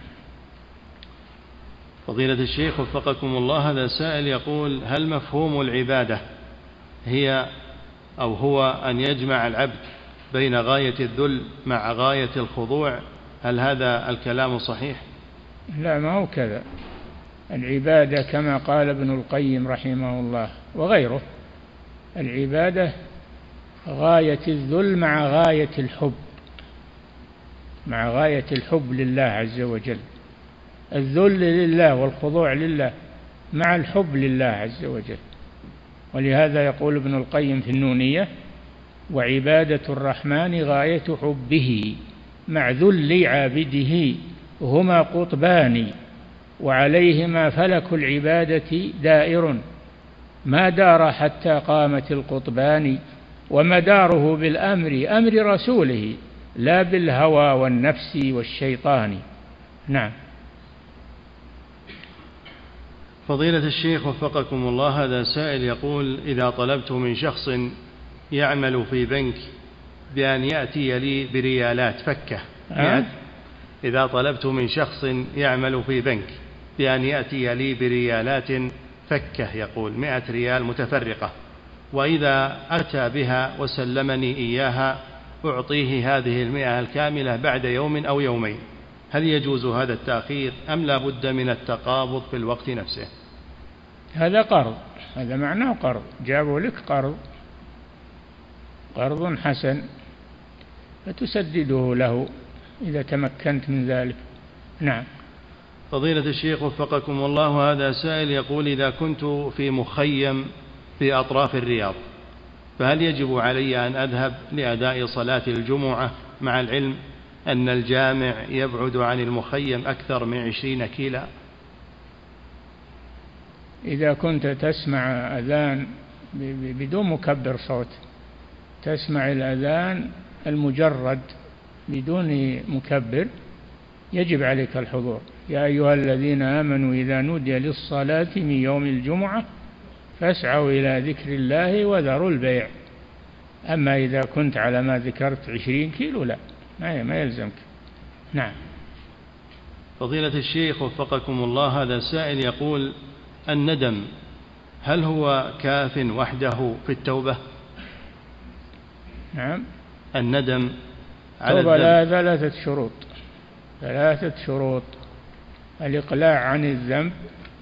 فضيلة الشيخ وفقكم الله، هذا سائل يقول: هل مفهوم العبادة هي أو هو أن يجمع العبد بين غاية الذل مع غاية الخضوع؟ هل هذا الكلام صحيح؟ لا، ما هو كذا. العبادة كما قال ابن القيم رحمه الله وغيره: العبادة غاية الذل مع غاية الحب، مع غاية الحب لله عز وجل. الذل لله والخضوع لله مع الحب لله عز وجل. ولهذا يقول ابن القيم في النونية: وعبادة الرحمن غاية حبه مع ذل عابده، هما قطبان وعليهما فلك العبادة دائر، ما دار حتى قامت القطبان، ومداره بالأمر أمر رسوله لا بالهوى والنفس والشيطان. نعم. فضيلة الشيخ وفقكم الله، هذا سائل يقول: إذا طلبت من شخص يعمل في بنك بأن يأتي لي بريالات فكة أه؟ إذا طلبت من شخص يعمل في بنك بأن يأتي لي بريالات فكة، يقول مئة ريال متفرقة، وإذا أتى بها وسلمني إياها أعطيه هذه المئة الكاملة بعد يوم أو يومين، هل يجوز هذا التأخير أم لا بد من التقابض في الوقت نفسه؟ هذا قرض، هذا معناه قرض، جابوا لك قرض، قرض حسن فتسدده له إذا تمكنت من ذلك. نعم. فضيلة الشيخ وفقكم الله، هذا سائل يقول: إذا كنت في مخيم في أطراف الرياض فهل يجب علي أن أذهب لأداء صلاة الجمعة مع العلم أن الجامع يبعد عن المخيم أكثر من عشرين كيلا؟ إذا كنت تسمع أذان بدون مكبر صوت، تسمع الأذان المجرد بدون مكبر، يجب عليك الحضور. يا أيها الذين آمنوا إذا نودي للصلاة من يوم الجمعة فاسعوا إلى ذكر الله وذروا البيع. أما إذا كنت على ما ذكرت عشرين كيلو لا، ما يلزمك. نعم. فضيلة الشيخ وفقكم الله، هذا سائل يقول: الندم هل هو كاف وحده في التوبة؟ نعم. الندم على التوبة لها الذنب ثلاثة شروط ثلاثة شروط: الإقلاع عن الذنب،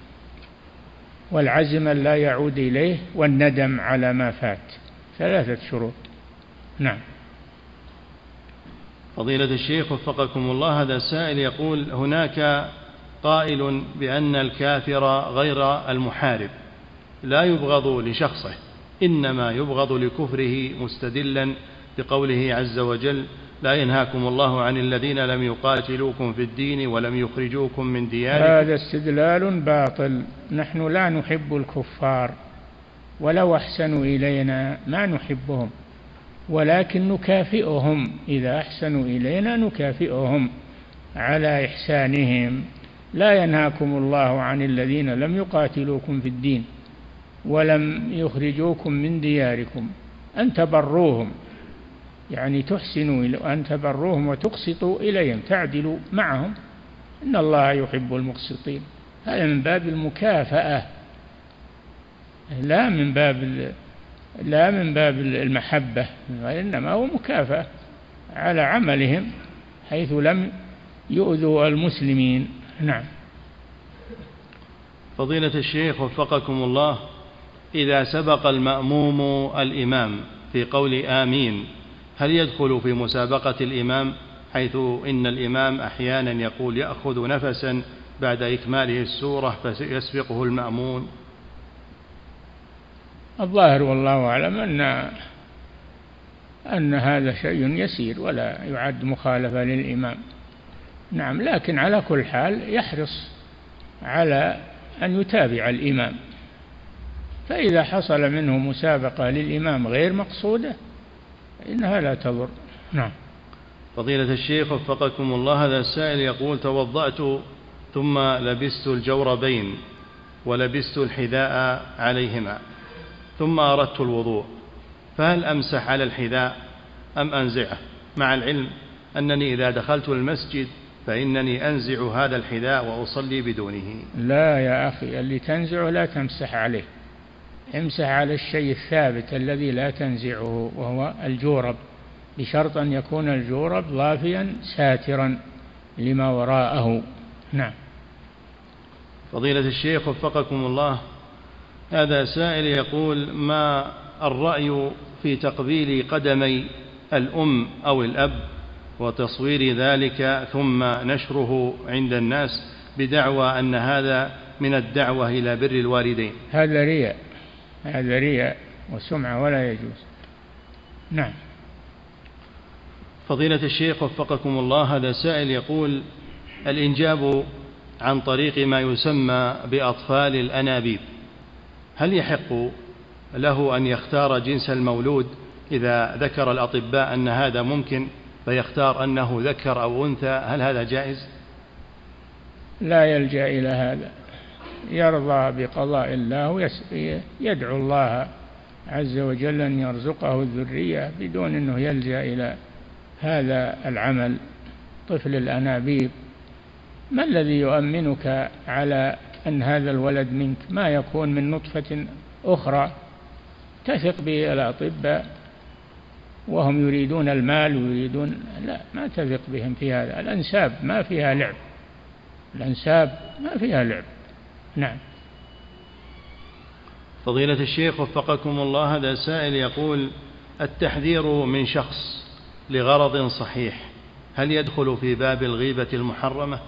والعزم أن لا يعود إليه، والندم على ما فات. ثلاثة شروط. نعم. فضيلة الشيخ وفقكم الله، هذا سائل يقول: هناك قائل بأن الكافر غير المحارب لا يبغض لشخصه، إنما يبغض لكفره، مستدلا بقوله عز وجل: لا ينهاكم الله عن الذين لم يقاتلوكم في الدين ولم يخرجوكم من دياركم. هذا استدلال باطل. نحن لا نحب الكفار، ولو أحسنوا إلينا ما نحبهم، ولكن نكافئهم إذا أحسنوا إلينا، نكافئهم على إحسانهم. لا ينهاكم الله عن الذين لم يقاتلوكم في الدين ولم يخرجوكم من دياركم أن تبروهم، يعني تحسنوا، أن تبروهم وتقسطوا إليهم، تعدلوا معهم، إن الله يحب المقسطين. هذا من باب المكافأة، لا من باب لا من باب المحبة، وإنما هو مكافأة على عملهم حيث لم يؤذوا المسلمين. نعم. فضيلة الشيخ وفقكم الله، إذا سبق المأموم الإمام في قول آمين هل يدخل في مسابقة الإمام، حيث إن الإمام أحيانا يقول يأخذ نفسا بعد إكماله السورة فيسبقه المأمون؟ الظاهر والله أعلم أن أن هذا شيء يسير ولا يعد مخالفة للإمام. نعم. لكن على كل حال يحرص على أن يتابع الإمام، فإذا حصل منه مسابقة للإمام غير مقصودة إنها لا تضر. نعم. فضيلة الشيخ وفقكم الله، هذا السائل يقول: توضأت ثم لبست الجوربين ولبست الحذاء عليهما ثم أردت الوضوء، فهل أمسح على الحذاء أم أنزعه، مع العلم أنني إذا دخلت المسجد فإنني أنزع هذا الحذاء وأصلي بدونه؟ لا يا أخي، اللي تنزعه لا تمسح عليه، امسح على الشيء الثابت الذي لا تنزعه، وهو الجورب، بشرط أن يكون الجورب ضافيا ساترا لما وراءه. نعم. فضيلة الشيخ وفقكم الله، هذا سائل يقول: ما الرأي في تقبيل قدمي الأم أو الأب وتصوير ذلك ثم نشره عند الناس بدعوى أن هذا من الدعوة إلى بر الوالدين؟ هذا رياء، هذا رياء وسمعة ولا يجوز. نعم. فضيلة الشيخ وفقكم الله، هذا سائل يقول: الإنجاب عن طريق ما يسمى بأطفال الأنابيب، هل يحق له أن يختار جنس المولود إذا ذكر الأطباء أن هذا ممكن فيختار أنه ذكر أو أنثى؟ هل هذا جائز؟ لا يلجأ إلى هذا، يرضى بقضاء الله ويدعو الله عز وجل أن يرزقه الذرية بدون أنه يلجأ إلى هذا العمل. طفل الأنابيب، ما الذي يؤمنك على أن هذا الولد منك؟ ما يكون من نطفة أخرى. تثق بالأطباء وهم يريدون المال ويريدون، لا، ما تثق بهم في هذا. الأنساب ما فيها لعب، الأنساب ما فيها لعب. نعم. فضيلة الشيخ وفقكم الله، هذا سائل يقول: التحذير من شخص لغرض صحيح هل يدخل في باب الغيبة المحرمة؟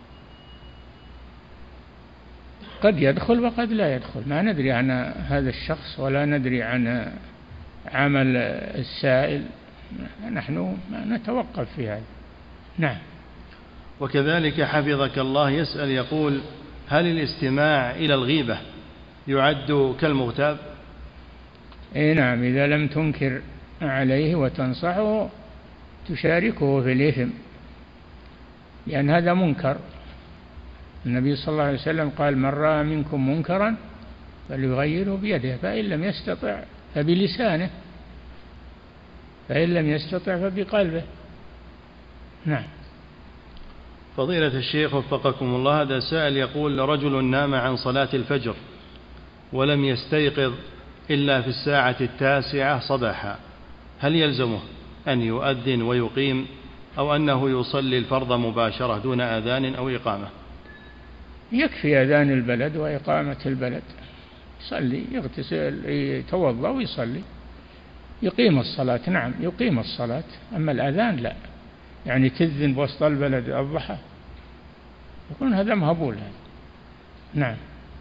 قد يدخل وقد لا يدخل، ما ندري عن هذا الشخص ولا ندري عن عمل السائل، نحن ما نتوقف في هذا. نعم. وكذلك حفظك الله يسأل يقول: هل الاستماع إلى الغيبة يعد كالمغتاب؟ اي نعم، إذا لم تنكر عليه وتنصحه تشاركه في الإثم. لأن هذا منكر. النبي صلى الله عليه وسلم قال: من رأى منكم منكرا فليغيره بيده، فإن لم يستطع فبلسانه، فإن لم يستطع فبقلبه. نعم. فضيلة الشيخ وفقكم الله، هذا سائل يقول: رجل نام عن صلاة الفجر ولم يستيقظ إلا في الساعة التاسعة صباحا، هل يلزمه أن يؤذن ويقيم أو أنه يصلي الفرض مباشرة دون أذان أو إقامة؟ يكفي أذان البلد وإقامة البلد، يصلي، يغتسل، يتوضأ ويصلي، يقيم الصلاة. نعم يقيم الصلاة، أما الأذان لا، يعني تذن بوسط البلد الضحى، يكون هذا مهبول هذا. نعم.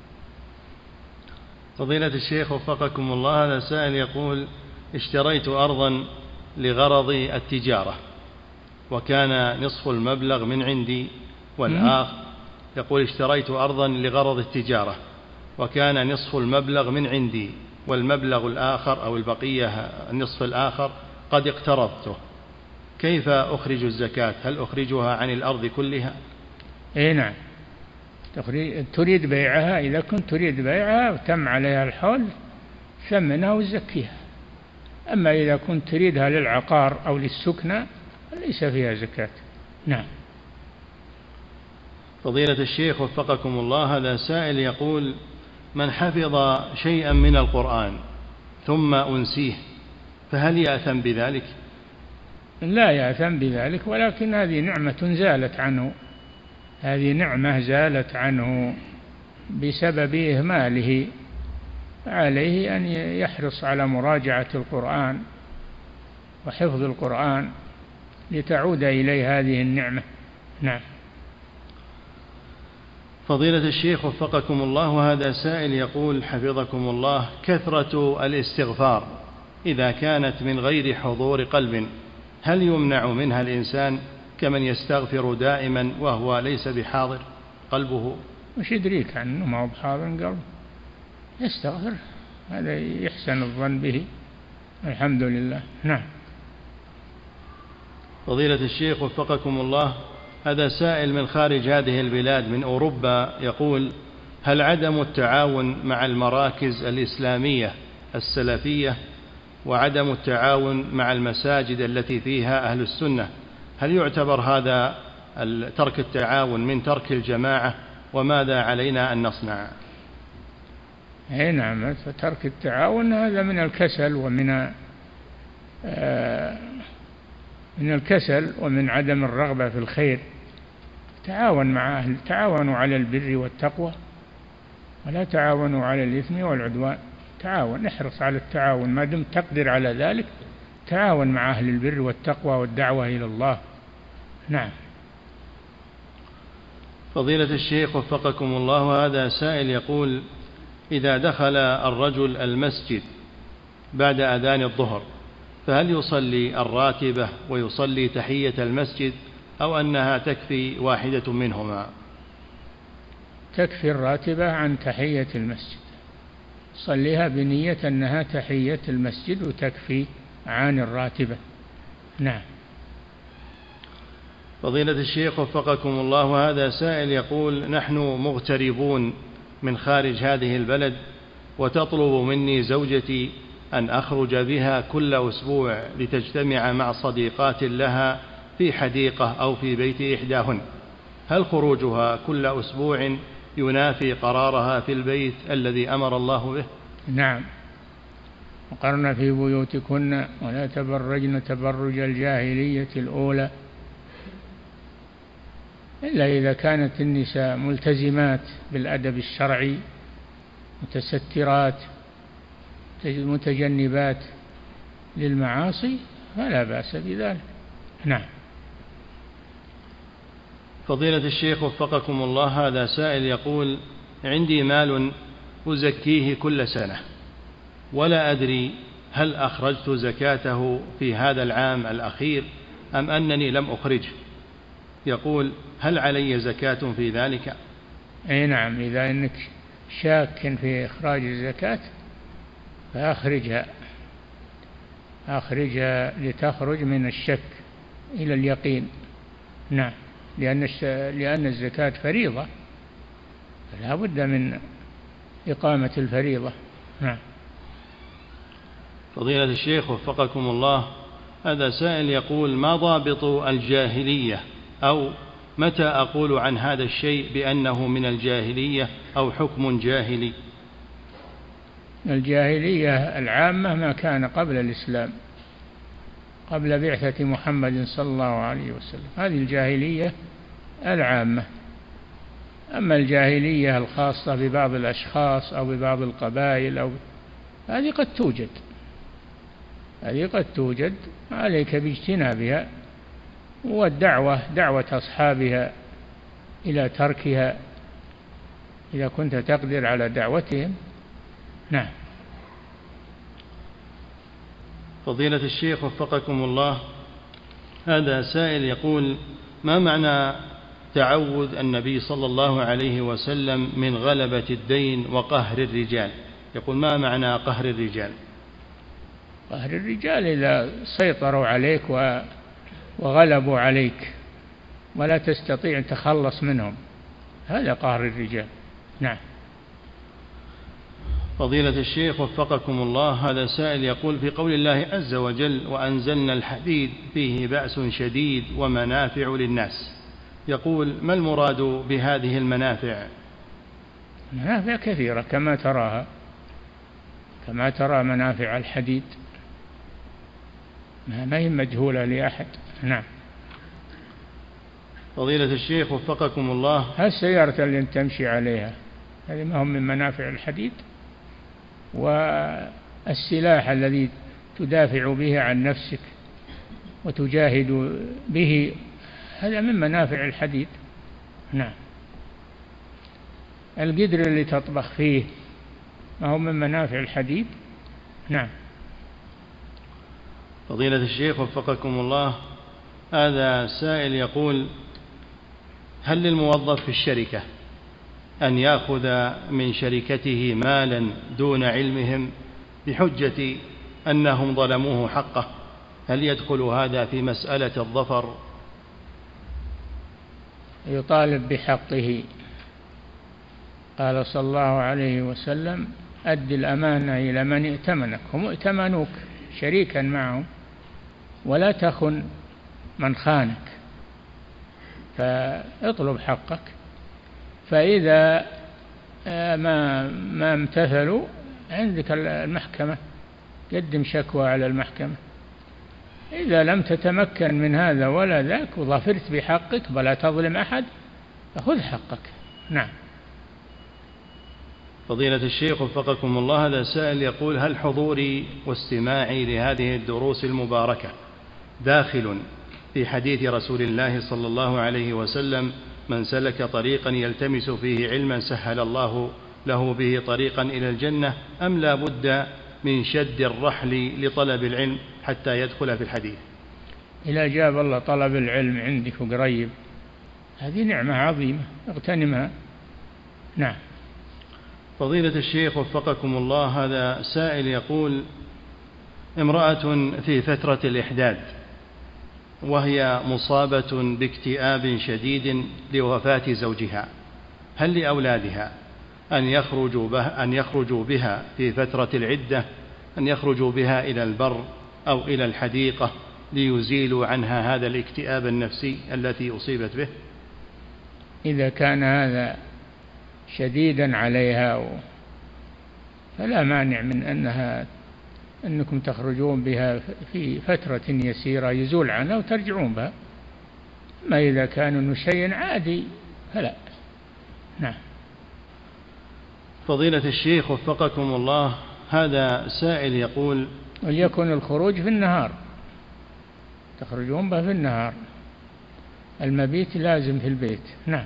فضيلة الشيخ وفقكم الله، هذا سائل يقول: اشتريت أرضا لغرض التجارة وكان نصف المبلغ من عندي والآخر يقول اشتريت أرضا لغرض التجارة وكان نصف المبلغ من عندي والمبلغ الآخر أو البقية النصف الآخر قد اقترضته، كيف أخرج الزكاة؟ هل أخرجها عن الأرض كلها؟ إيه نعم، تريد بيعها، إذا كنت تريد بيعها وتم عليها الحول ثمنها وزكيها. أما إذا كنت تريدها للعقار أو للسكنى ليس فيها زكاة. نعم. فضيلة الشيخ وفقكم الله، هذا سائل يقول: من حفظ شيئا من القرآن ثم أنسيه فهل يأثم بذلك؟ لا يأثم بذلك، ولكن هذه نعمة زالت عنه، هذه نعمة زالت عنه بسبب إهماله، عليه أن يحرص على مراجعة القرآن وحفظ القرآن لتعود إليه هذه النعمة. نعم. فضيلة الشيخ وفقكم الله، هذا سائل يقول: حفظكم الله، كثرة الاستغفار إذا كانت من غير حضور قلب هل يمنع منها الإنسان كمن يستغفر دائما وهو ليس بحاضر قلبه؟ وش يدريك عنه ما هو بحاضر قلبه؟ يستغفر، هذا يحسن الظن به. الحمد لله. نعم. فضيلة الشيخ وفقكم الله، هذا سائل من خارج هذه البلاد من أوروبا يقول: هل عدم التعاون مع المراكز الإسلامية السلفية وعدم التعاون مع المساجد التي فيها أهل السنة هل يعتبر هذا ترك التعاون من ترك الجماعة، وماذا علينا أن نصنع؟ أي نعم، فترك التعاون هذا من الكسل ومن آه من الكسل ومن عدم الرغبة في الخير. تعاون مع أهل، تعاونوا على البر والتقوى ولا تعاونوا على الإثم والعدوان. تعاون، احرص على التعاون ما دمت تقدر على ذلك، تعاون مع أهل البر والتقوى والدعوة إلى الله. نعم. فضيلة الشيخ وفقكم الله، هذا سائل يقول: إذا دخل الرجل المسجد بعد أذان الظهر فهل يصلي الراتبة ويصلي تحية المسجد أو أنها تكفي واحدة منهما؟ تكفي الراتبة عن تحية المسجد، صليها بنية أنها تحية المسجد وتكفي عن الراتبة. نعم. فضيلة الشيخ وفقكم الله، هذا سائل يقول: نحن مغتربون من خارج هذه البلد وتطلب مني زوجتي أن أخرج بها كل أسبوع لتجتمع مع صديقات لها في حديقة أو في بيت إحداهن، هل خروجها كل أسبوع ينافي قرارها في البيت الذي أمر الله به؟ نعم. وقرن في بيوتكن ولا تبرجن تبرج الجاهلية الأولى، إلا إذا كانت النساء ملتزمات بالأدب الشرعي متسترات متجنبات للمعاصي فلا بأس بذلك. نعم. فضيلة الشيخ وفقكم الله، هذا سائل يقول: عندي مال أزكيه كل سنة ولا أدري هل أخرجت زكاته في هذا العام الأخير أم أنني لم أخرجه، يقول: هل علي زكاة في ذلك؟ أي نعم، إذا أنك شاك في إخراج الزكاة فأخرجها، أخرجها لتخرج من الشك إلى اليقين. نعم. لأن لأن الزكاة فريضة، فلا بد من إقامة الفريضة. نعم. فضيلة الشيخ وفقكم الله، هذا سائل يقول: ما ضابط الجاهلية، أو متى أقول عن هذا الشيء بأنه من الجاهلية أو حكم جاهلي؟ الجاهلية العامة ما كان قبل الإسلام، قبل بعثة محمد صلى الله عليه وسلم، هذه الجاهلية العامة. أما الجاهلية الخاصة ببعض الأشخاص أو ببعض القبائل أو هذه قد توجد، هذه قد توجد، عليك باجتنابها والدعوة دعوة أصحابها إلى تركها إذا كنت تقدر على دعوتهم. نعم. فضيلة الشيخ وفقكم الله، هذا سائل يقول: ما معنى تعوذ النبي صلى الله عليه وسلم من غلبة الدين وقهر الرجال؟ يقول: ما معنى قهر الرجال؟ قهر الرجال إذا سيطروا عليك وغلبوا عليك ولا تستطيع أن تخلص منهم، هذا قهر الرجال. نعم. فضيلة الشيخ وفقكم الله، هذا سائل يقول: في قول الله عز وجل: وأنزلنا الحديد فيه بأس شديد ومنافع للناس، يقول: ما المراد بهذه المنافع؟ منافع كثيرة كما تراها، كما ترى منافع الحديد، ما هي مجهولة لأحد. نعم. فضيلة الشيخ وفقكم الله، هالسيارة اللي انت تمشي عليها هذه ما هم من منافع الحديد؟ والسلاح الذي تدافع به عن نفسك وتجاهد به هذا من منافع الحديد. نعم. القدر اللي تطبخ فيه ما هو من منافع الحديد؟ نعم. فضيلة الشيخ وفقكم الله، هذا سائل يقول: هل للموظف في الشركة أن يأخذ من شركته مالا دون علمهم بحجة أنهم ظلموه حقه؟ هل يدخل هذا في مسألة الظفر؟ يطالب بحقه. قال صلى الله عليه وسلم: أد الأمانة إلى من ائتمنك، هم ائتمنوك شريكا معهم، ولا تخن من خانك، فاطلب حقك. فإذا ما ما امتثلوا عندك المحكمة، قدم شكوى على المحكمة. إذا لم تتمكن من هذا ولا ذاك وظفرت بحقك ولا تظلم أحد فخذ حقك. نعم. فضيلة الشيخ وفقكم الله، هذا سائل يقول: هل حضوري واستماعي لهذه الدروس المباركة داخل في حديث رسول الله صلى الله عليه وسلم: من سلك طريقا يلتمس فيه علما سهل الله له به طريقا إلى الجنة، أم لا بد من شد الرحل لطلب العلم حتى يدخل في الحديث؟ إذا جاب الله طلب العلم عندك وقريب هذه نعمة عظيمة اغتنمها. نعم. فضيلة الشيخ وفقكم الله، هذا سائل يقول: امرأة في فترة الإحداد وهي مصابة باكتئاب شديد لوفاة زوجها، هل لأولادها أن يخرجوا بها, أن يخرجوا بها في فترة العدة أن يخرجوا بها إلى البر أو إلى الحديقة ليزيلوا عنها هذا الاكتئاب النفسي التي أصيبت به؟ إذا كان هذا شديدا عليها فلا مانع من أنها أنكم تخرجون بها في فترة يسيرة يزول عنها وترجعون بها. ما إذا كان إنه شيء عادي فلا. نعم. فضيلة الشيخ وفقكم الله، هذا سائل يقول: وليكن الخروج في النهار، تخرجون بها في النهار، المبيت لازم في البيت. نعم.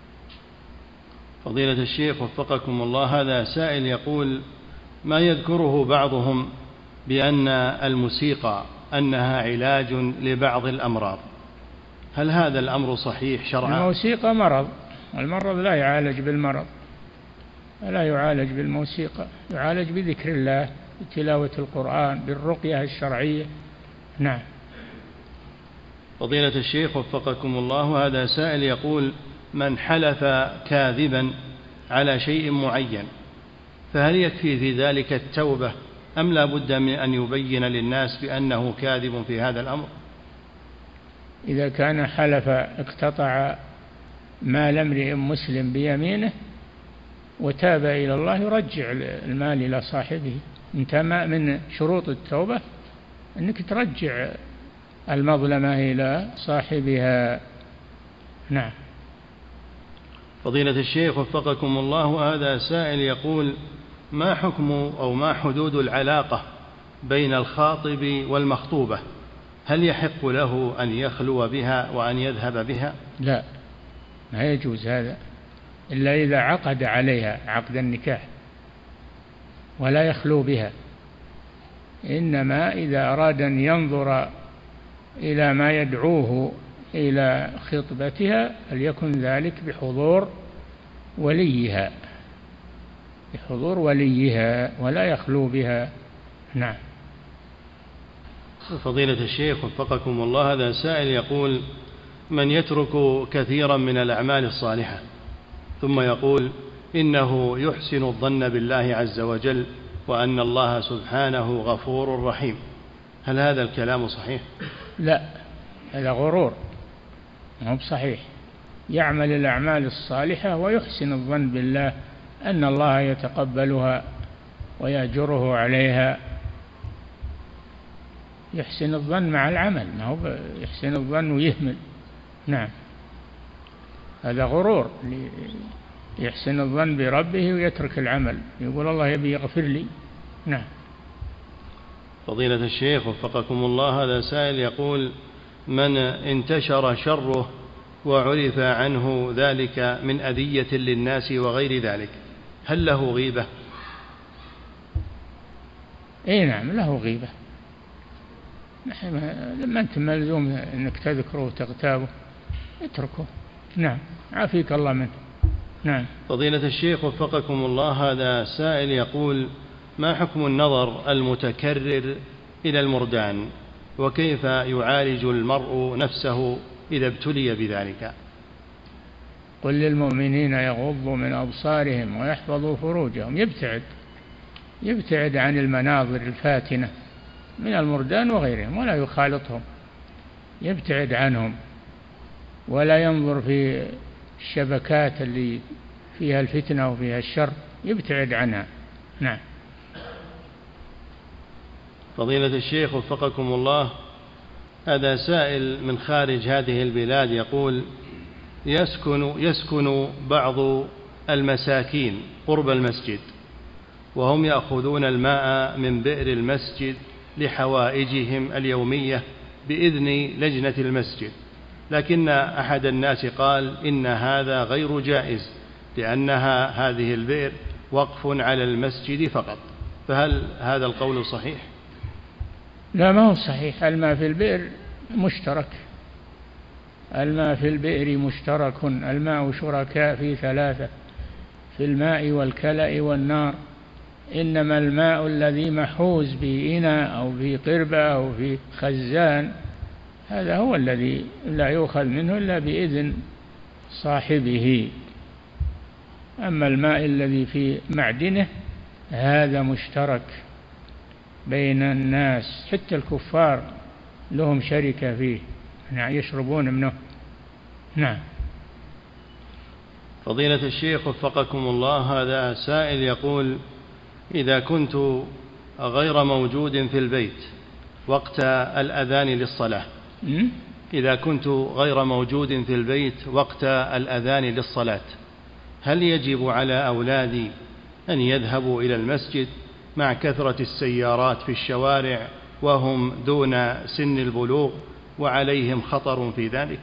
فضيلة الشيخ وفقكم الله، هذا سائل يقول: ما يذكره بعضهم بأن الموسيقى أنها علاج لبعض الأمراض، هل هذا الأمر صحيح شرعا؟ الموسيقى مرض، المرض لا يعالج بالمرض، لا يعالج بالموسيقى، يعالج بذكر الله، بتلاوة القرآن، بالرقية الشرعية. نعم. فضيلة الشيخ وفقكم الله، هذا سائل يقول: من حلف كاذبا على شيء معين فهل يكفي في ذلك التوبة أم لا بد من أن يبين للناس بأنه كاذب في هذا الأمر؟ إذا كان حلف اقتطع مال امرئ مسلم بيمينه وتاب إلى الله يرجع المال إلى صاحبه. انت من شروط التوبة أنك ترجع المظلمة إلى صاحبها. نعم. فضيلة الشيخ وفقكم الله، هذا سائل يقول: ما حكم أو ما حدود العلاقة بين الخاطب والمخطوبة؟ هل يحق له أن يخلو بها وأن يذهب بها؟ لا، ما يجوز هذا إلا إذا عقد عليها عقد النكاح، ولا يخلو بها. إنما إذا أراد أن ينظر إلى ما يدعوه إلى خطبتها فليكن ذلك بحضور وليها، بحضور وليها، ولا يخلو بها. نعم. فضيلة الشيخ وفقكم الله، هذا سائل يقول: من يترك كثيرا من الأعمال الصالحة ثم يقول إنه يحسن الظن بالله عز وجل وأن الله سبحانه غفور رحيم، هل هذا الكلام صحيح؟ لا، هذا غرور، ما هو بصحيح. يعمل الأعمال الصالحة ويحسن الظن بالله أن الله يتقبلها ويأجره عليها. يحسن الظن مع العمل، ما هو يحسن الظن ويهمل. نعم، هذا غرور، يحسن الظن بربه ويترك العمل، يقول الله يبي يغفر لي. نعم. فضيلة الشيخ وفقكم الله، هذا سائل يقول: من انتشر شره وعرف عنه ذلك من أذية للناس وغير ذلك هل له غيبة؟ اي نعم، له غيبة. لما أنت ملزوم أنك تذكره وتغتابه اتركه. نعم، عافيك الله منه. نعم. فضيلة الشيخ وفقكم الله، هذا سائل يقول: ما حكم النظر المتكرر إلى المردان وكيف يعالج المرء نفسه إذا ابتلي بذلك؟ قل للمؤمنين يغضوا من أبصارهم ويحفظوا فروجهم. يبتعد يبتعد عن المناظر الفاتنة من المردان وغيرهم ولا يخالطهم، يبتعد عنهم، ولا ينظر في الشبكات اللي فيها الفتنة وفيها الشر، يبتعد عنها. نعم. فضيلة الشيخ وفقكم الله، هذا سائل من خارج هذه البلاد يقول: يسكن, يسكن بعض المساكين قرب المسجد وهم يأخذون الماء من بئر المسجد لحوائجهم اليومية بإذن لجنة المسجد، لكن أحد الناس قال إن هذا غير جائز لأنها هذه البئر وقف على المسجد فقط، فهل هذا القول صحيح؟ لا، ما هو صحيح. الماء في البئر مشترك، الماء في البئر مشترك، الماء شركاء في ثلاثة: في الماء والكلأ والنار. إنما الماء الذي محوز بإناء أو في قربة أو في خزان هذا هو الذي لا يؤخذ منه إلا بإذن صاحبه. أما الماء الذي في معدنه هذا مشترك بين الناس، حتى الكفار لهم شركة فيه، يعني يشربون منه. نعم. فضيلة الشيخ وفقكم الله، هذا سائل يقول: إذا كنت غير موجود في البيت وقت الأذان للصلاة إذا كنت غير موجود في البيت وقت الأذان للصلاة هل يجب على أولادي أن يذهبوا إلى المسجد مع كثرة السيارات في الشوارع وهم دون سن البلوغ وعليهم خطر في ذلك؟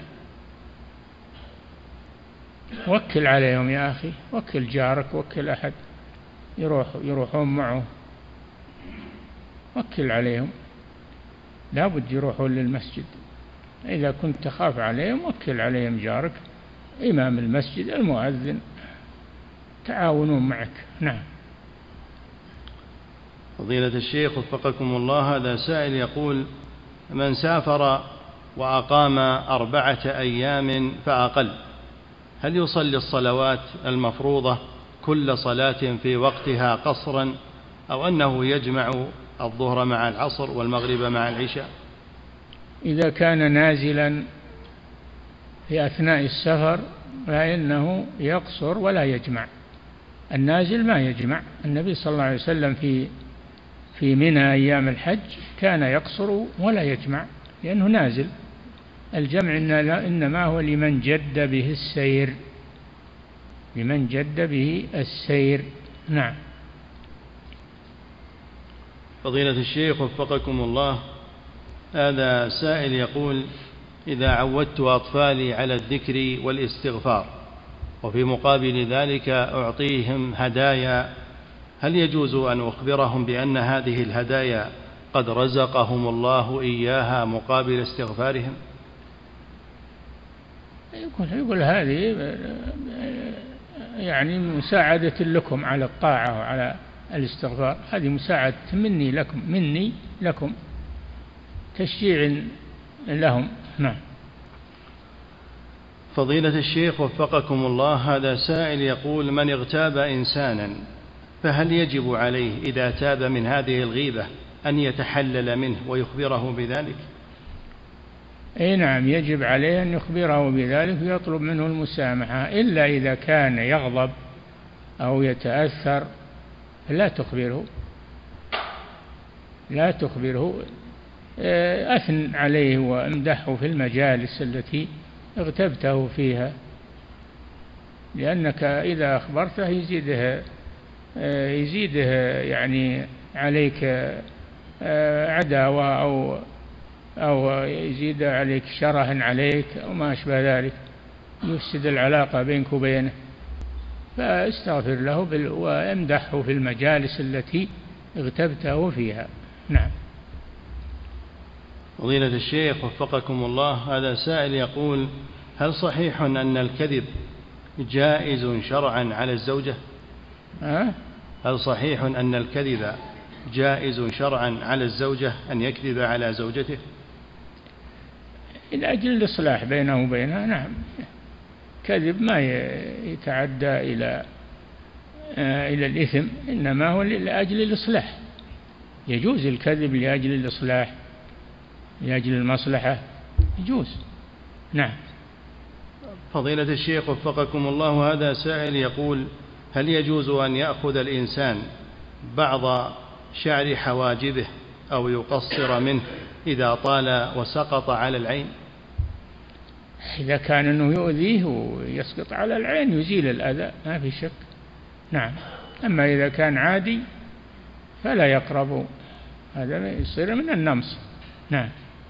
وكل عليهم يا أخي، وكل جارك، وكل أحد يروح يروحون معه، وكل عليهم، لا بد يروحون للمسجد. إذا كنت تخاف عليهم وكل عليهم جارك، إمام المسجد، المؤذن، تعاونون معك. نعم. فضيلة الشيخ وفقكم الله، هذا سائل يقول: من سافر وأقام أربعة أيام فأقل، هل يصلي الصلوات المفروضة كل صلاة في وقتها قصرا، أو أنه يجمع الظهر مع العصر والمغرب مع العشاء؟ إذا كان نازلا في أثناء السفر فإنه يقصر ولا يجمع. النازل ما يجمع. النبي صلى الله عليه وسلم في في منى أيام الحج كان يقصر ولا يجمع لأنه نازل. الجمع إنما هو لمن جد به السير، لمن جد به السير. نعم. فضيلة الشيخ وفقكم الله، هذا سائل يقول: إذا عودت أطفالي على الذكر والاستغفار وفي مقابل ذلك أعطيهم هدايا، هل يجوز أن أخبرهم بأن هذه الهدايا قد رزقهم الله إياها مقابل استغفارهم؟ يقول, يقول هذه يعني مساعدة لكم على الطاعة وعلى الاستغفار، هذه مساعدة مني لكم مني لكم تشجيع لهم. نعم. فضيلة الشيخ وفقكم الله، هذا سائل يقول: من اغتاب إنسانا فهل يجب عليه إذا تاب من هذه الغيبة أن يتحلل منه ويخبره بذلك؟ أي نعم، يجب عليه أن يخبره بذلك ويطلب منه المسامحة، إلا إذا كان يغضب أو يتأثر لا تخبره، لا تخبره. أثن عليه وامدحه في المجالس التي اغتبته فيها، لأنك إذا أخبرته يزيده يزيده يعني عليك عداوة أو أو يزيد عليك شره عليك أو ما أشبه ذلك، يفسد العلاقة بينك وبينه. فاستغفر له وامدحه في المجالس التي اغتبته فيها. نعم. فضيلة الشيخ وفقكم الله، هذا سائل يقول: هل صحيح أن الكذب جائز شرعا على الزوجة؟ أه؟ هل صحيح أن الكذب جائز شرعا على الزوجة، أن يكذب على زوجته؟ لأجل الإصلاح بينه وبينها. نعم. كذب ما يتعدى إلى إلى الإثم، إنما هو لأجل الإصلاح. يجوز الكذب لأجل الإصلاح، لأجل المصلحة يجوز. نعم. فضيلة الشيخ وفقكم الله، هذا سائل يقول: هل يجوز أن يأخذ الإنسان بعض شعر حواجبه أو يقصر منه إذا طال وسقط على العين؟ إذا كان أنه يؤذيه ويسقط على العين يزيل الأذى ما في شك. نعم. أما إذا كان عادي فلا يقرب، هذا يصير من النمص. نعم.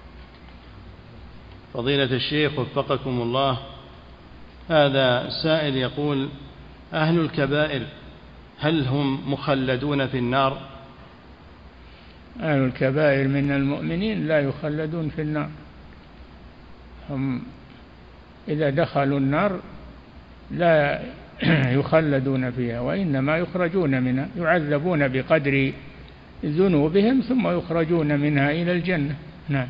فضيلة الشيخ وفقكم الله، هذا سائل يقول: أهل الكبائر هل هم مخلدون في النار؟ أهل الكبائر من المؤمنين لا يخلدون في النار، هم إذا دخلوا النار لا يخلدون فيها، وإنما يخرجون منها، يعذبون بقدر ذنوبهم ثم يخرجون منها إلى الجنة. نعم.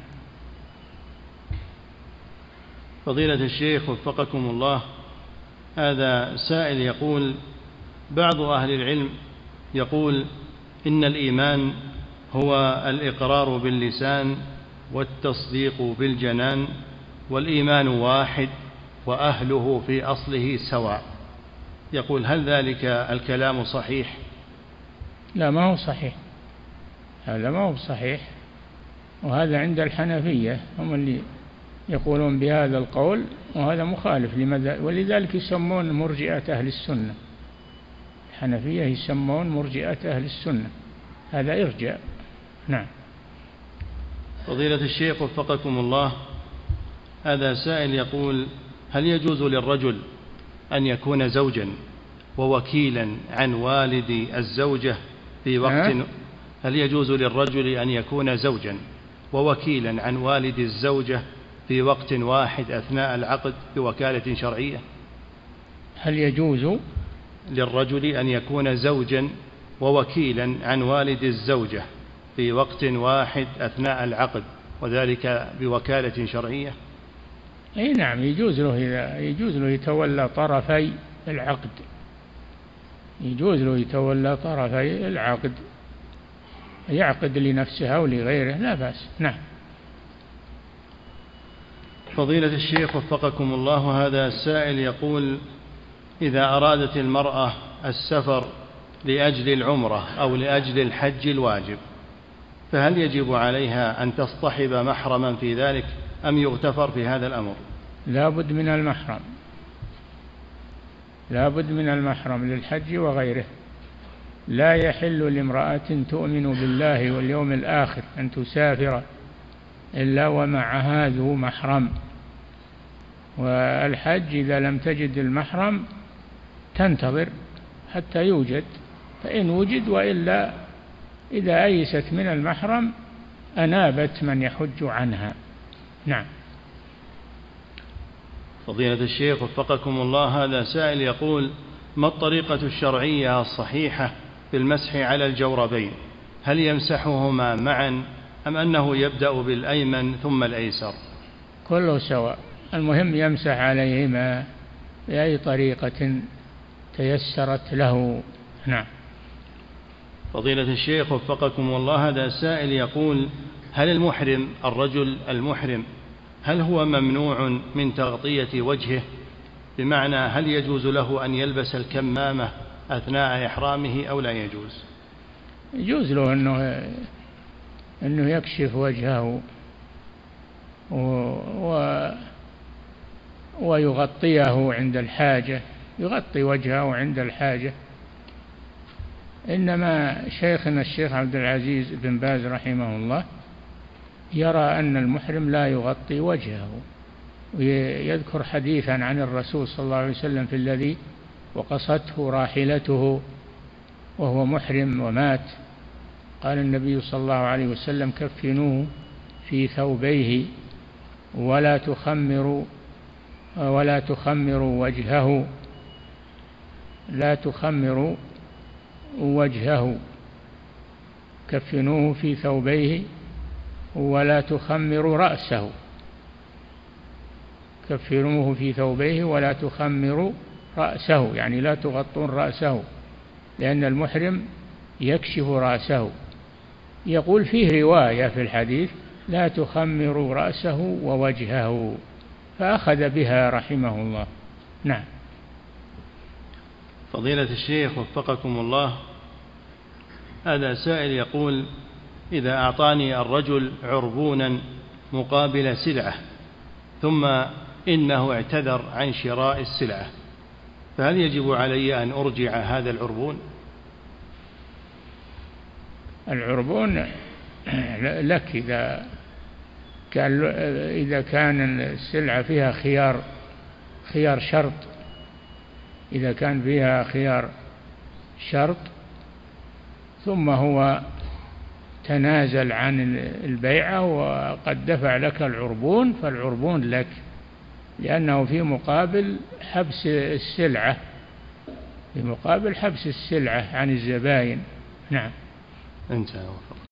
فضيلة الشيخ وفقكم الله، هذا سائل يقول: بعض أهل العلم يقول إن الإيمان هو الإقرار باللسان والتصديق بالجنان، والإيمان واحد وأهله في أصله سواء. يقول: هل ذلك الكلام صحيح؟ لا، ما هو صحيح، هذا ما هو صحيح، وهذا عند الحنفية هم اللي يقولون بهذا القول، وهذا مخالف لمذهب، ولذلك يسمون مرجئة أهل السنة. الحنفية يسمون مرجئة أهل السنة، هذا إرجاء. نعم. فضيلة الشيخ وفقكم الله، هذا سائل يقول: هل يجوز للرجل أن يكون زوجا ووكيلا عن والد الزوجة في وقت هل يجوز للرجل أن يكون زوجا ووكيلا عن والد الزوجة في وقت واحد أثناء العقد بوكالة شرعية؟ هل يجوز للرجل أن يكون زوجا ووكيلا عن والد الزوجة في وقت واحد أثناء العقد وذلك بوكالة شرعية؟ أي نعم، يجوز له إذا يجوز له يتولى طرفي العقد، يجوز له يتولى طرفي العقد، يعقد لنفسه أو لغيره لا بأس. نعم. فضيلة الشيخ وفقكم الله، هذا السائل يقول: إذا أرادت المرأة السفر لأجل العمرة أو لأجل الحج الواجب، فهل يجب عليها أن تصطحب محرما في ذلك أم يغتفر في هذا الأمر؟ لا بد من المحرم، لا بد من المحرم للحج وغيره. لا يحل لامرأة تؤمن بالله واليوم الآخر أن تسافر إلا ومعها ذو محرم. والحج إذا لم تجد المحرم تنتظر حتى يوجد، فإن وجد، وإلا إذا أيست من المحرم أنابت من يحج عنها. نعم. فضيلة الشيخ وفقكم الله، هذا سائل يقول: ما الطريقة الشرعية الصحيحة في المسح على الجوربين؟ هل يمسحهما معا أم أنه يبدأ بالأيمن ثم الأيسر؟ كله سواء، المهم يمسح عليهما بأي طريقة تيسرت له. نعم. فضيلة الشيخ وفقكم الله، هذا سائل يقول: هل المحرم الرجل المحرم هل هو ممنوع من تغطية وجهه؟ بمعنى هل يجوز له أن يلبس الكمامة أثناء إحرامه أو لا يجوز؟ يجوز له أنه, أنه يكشف وجهه و... و... ويغطيه عند الحاجة، يغطي وجهه عند الحاجة. إنما شيخنا الشيخ عبد العزيز بن باز رحمه الله يرى أن المحرم لا يغطي وجهه، ويذكر حديثا عن الرسول صلى الله عليه وسلم في الذي وقصته راحلته وهو محرم ومات، قال النبي صلى الله عليه وسلم: كفنوه في ثوبيه ولا تخمروا ولا تخمروا وجهه لا تخمروا وجهه كفنوه في ثوبيه ولا تخمروا رأسه كفنوه في ثوبيه ولا تخمروا رأسه، يعني لا تغطون رأسه، لأن المحرم يكشف رأسه. يقول فيه رواية في الحديث: لا تخمروا رأسه ووجهه، فأخذ بها رحمه الله. نعم. فضيلة الشيخ وفقكم الله، هذا سائل يقول: إذا أعطاني الرجل عربونا مقابل سلعة ثم إنه اعتذر عن شراء السلعة، فهل يجب علي أن أرجع هذا العربون؟ العربون لك إذا كان إذا كان السلعة فيها خيار خيار شرط، إذا كان فيها خيار شرط ثم هو تنازل عن البيعة وقد دفع لك العربون، فالعربون لك، لأنه في مقابل حبس السلعة في مقابل حبس السلعة عن الزبائن. نعم. انتهى.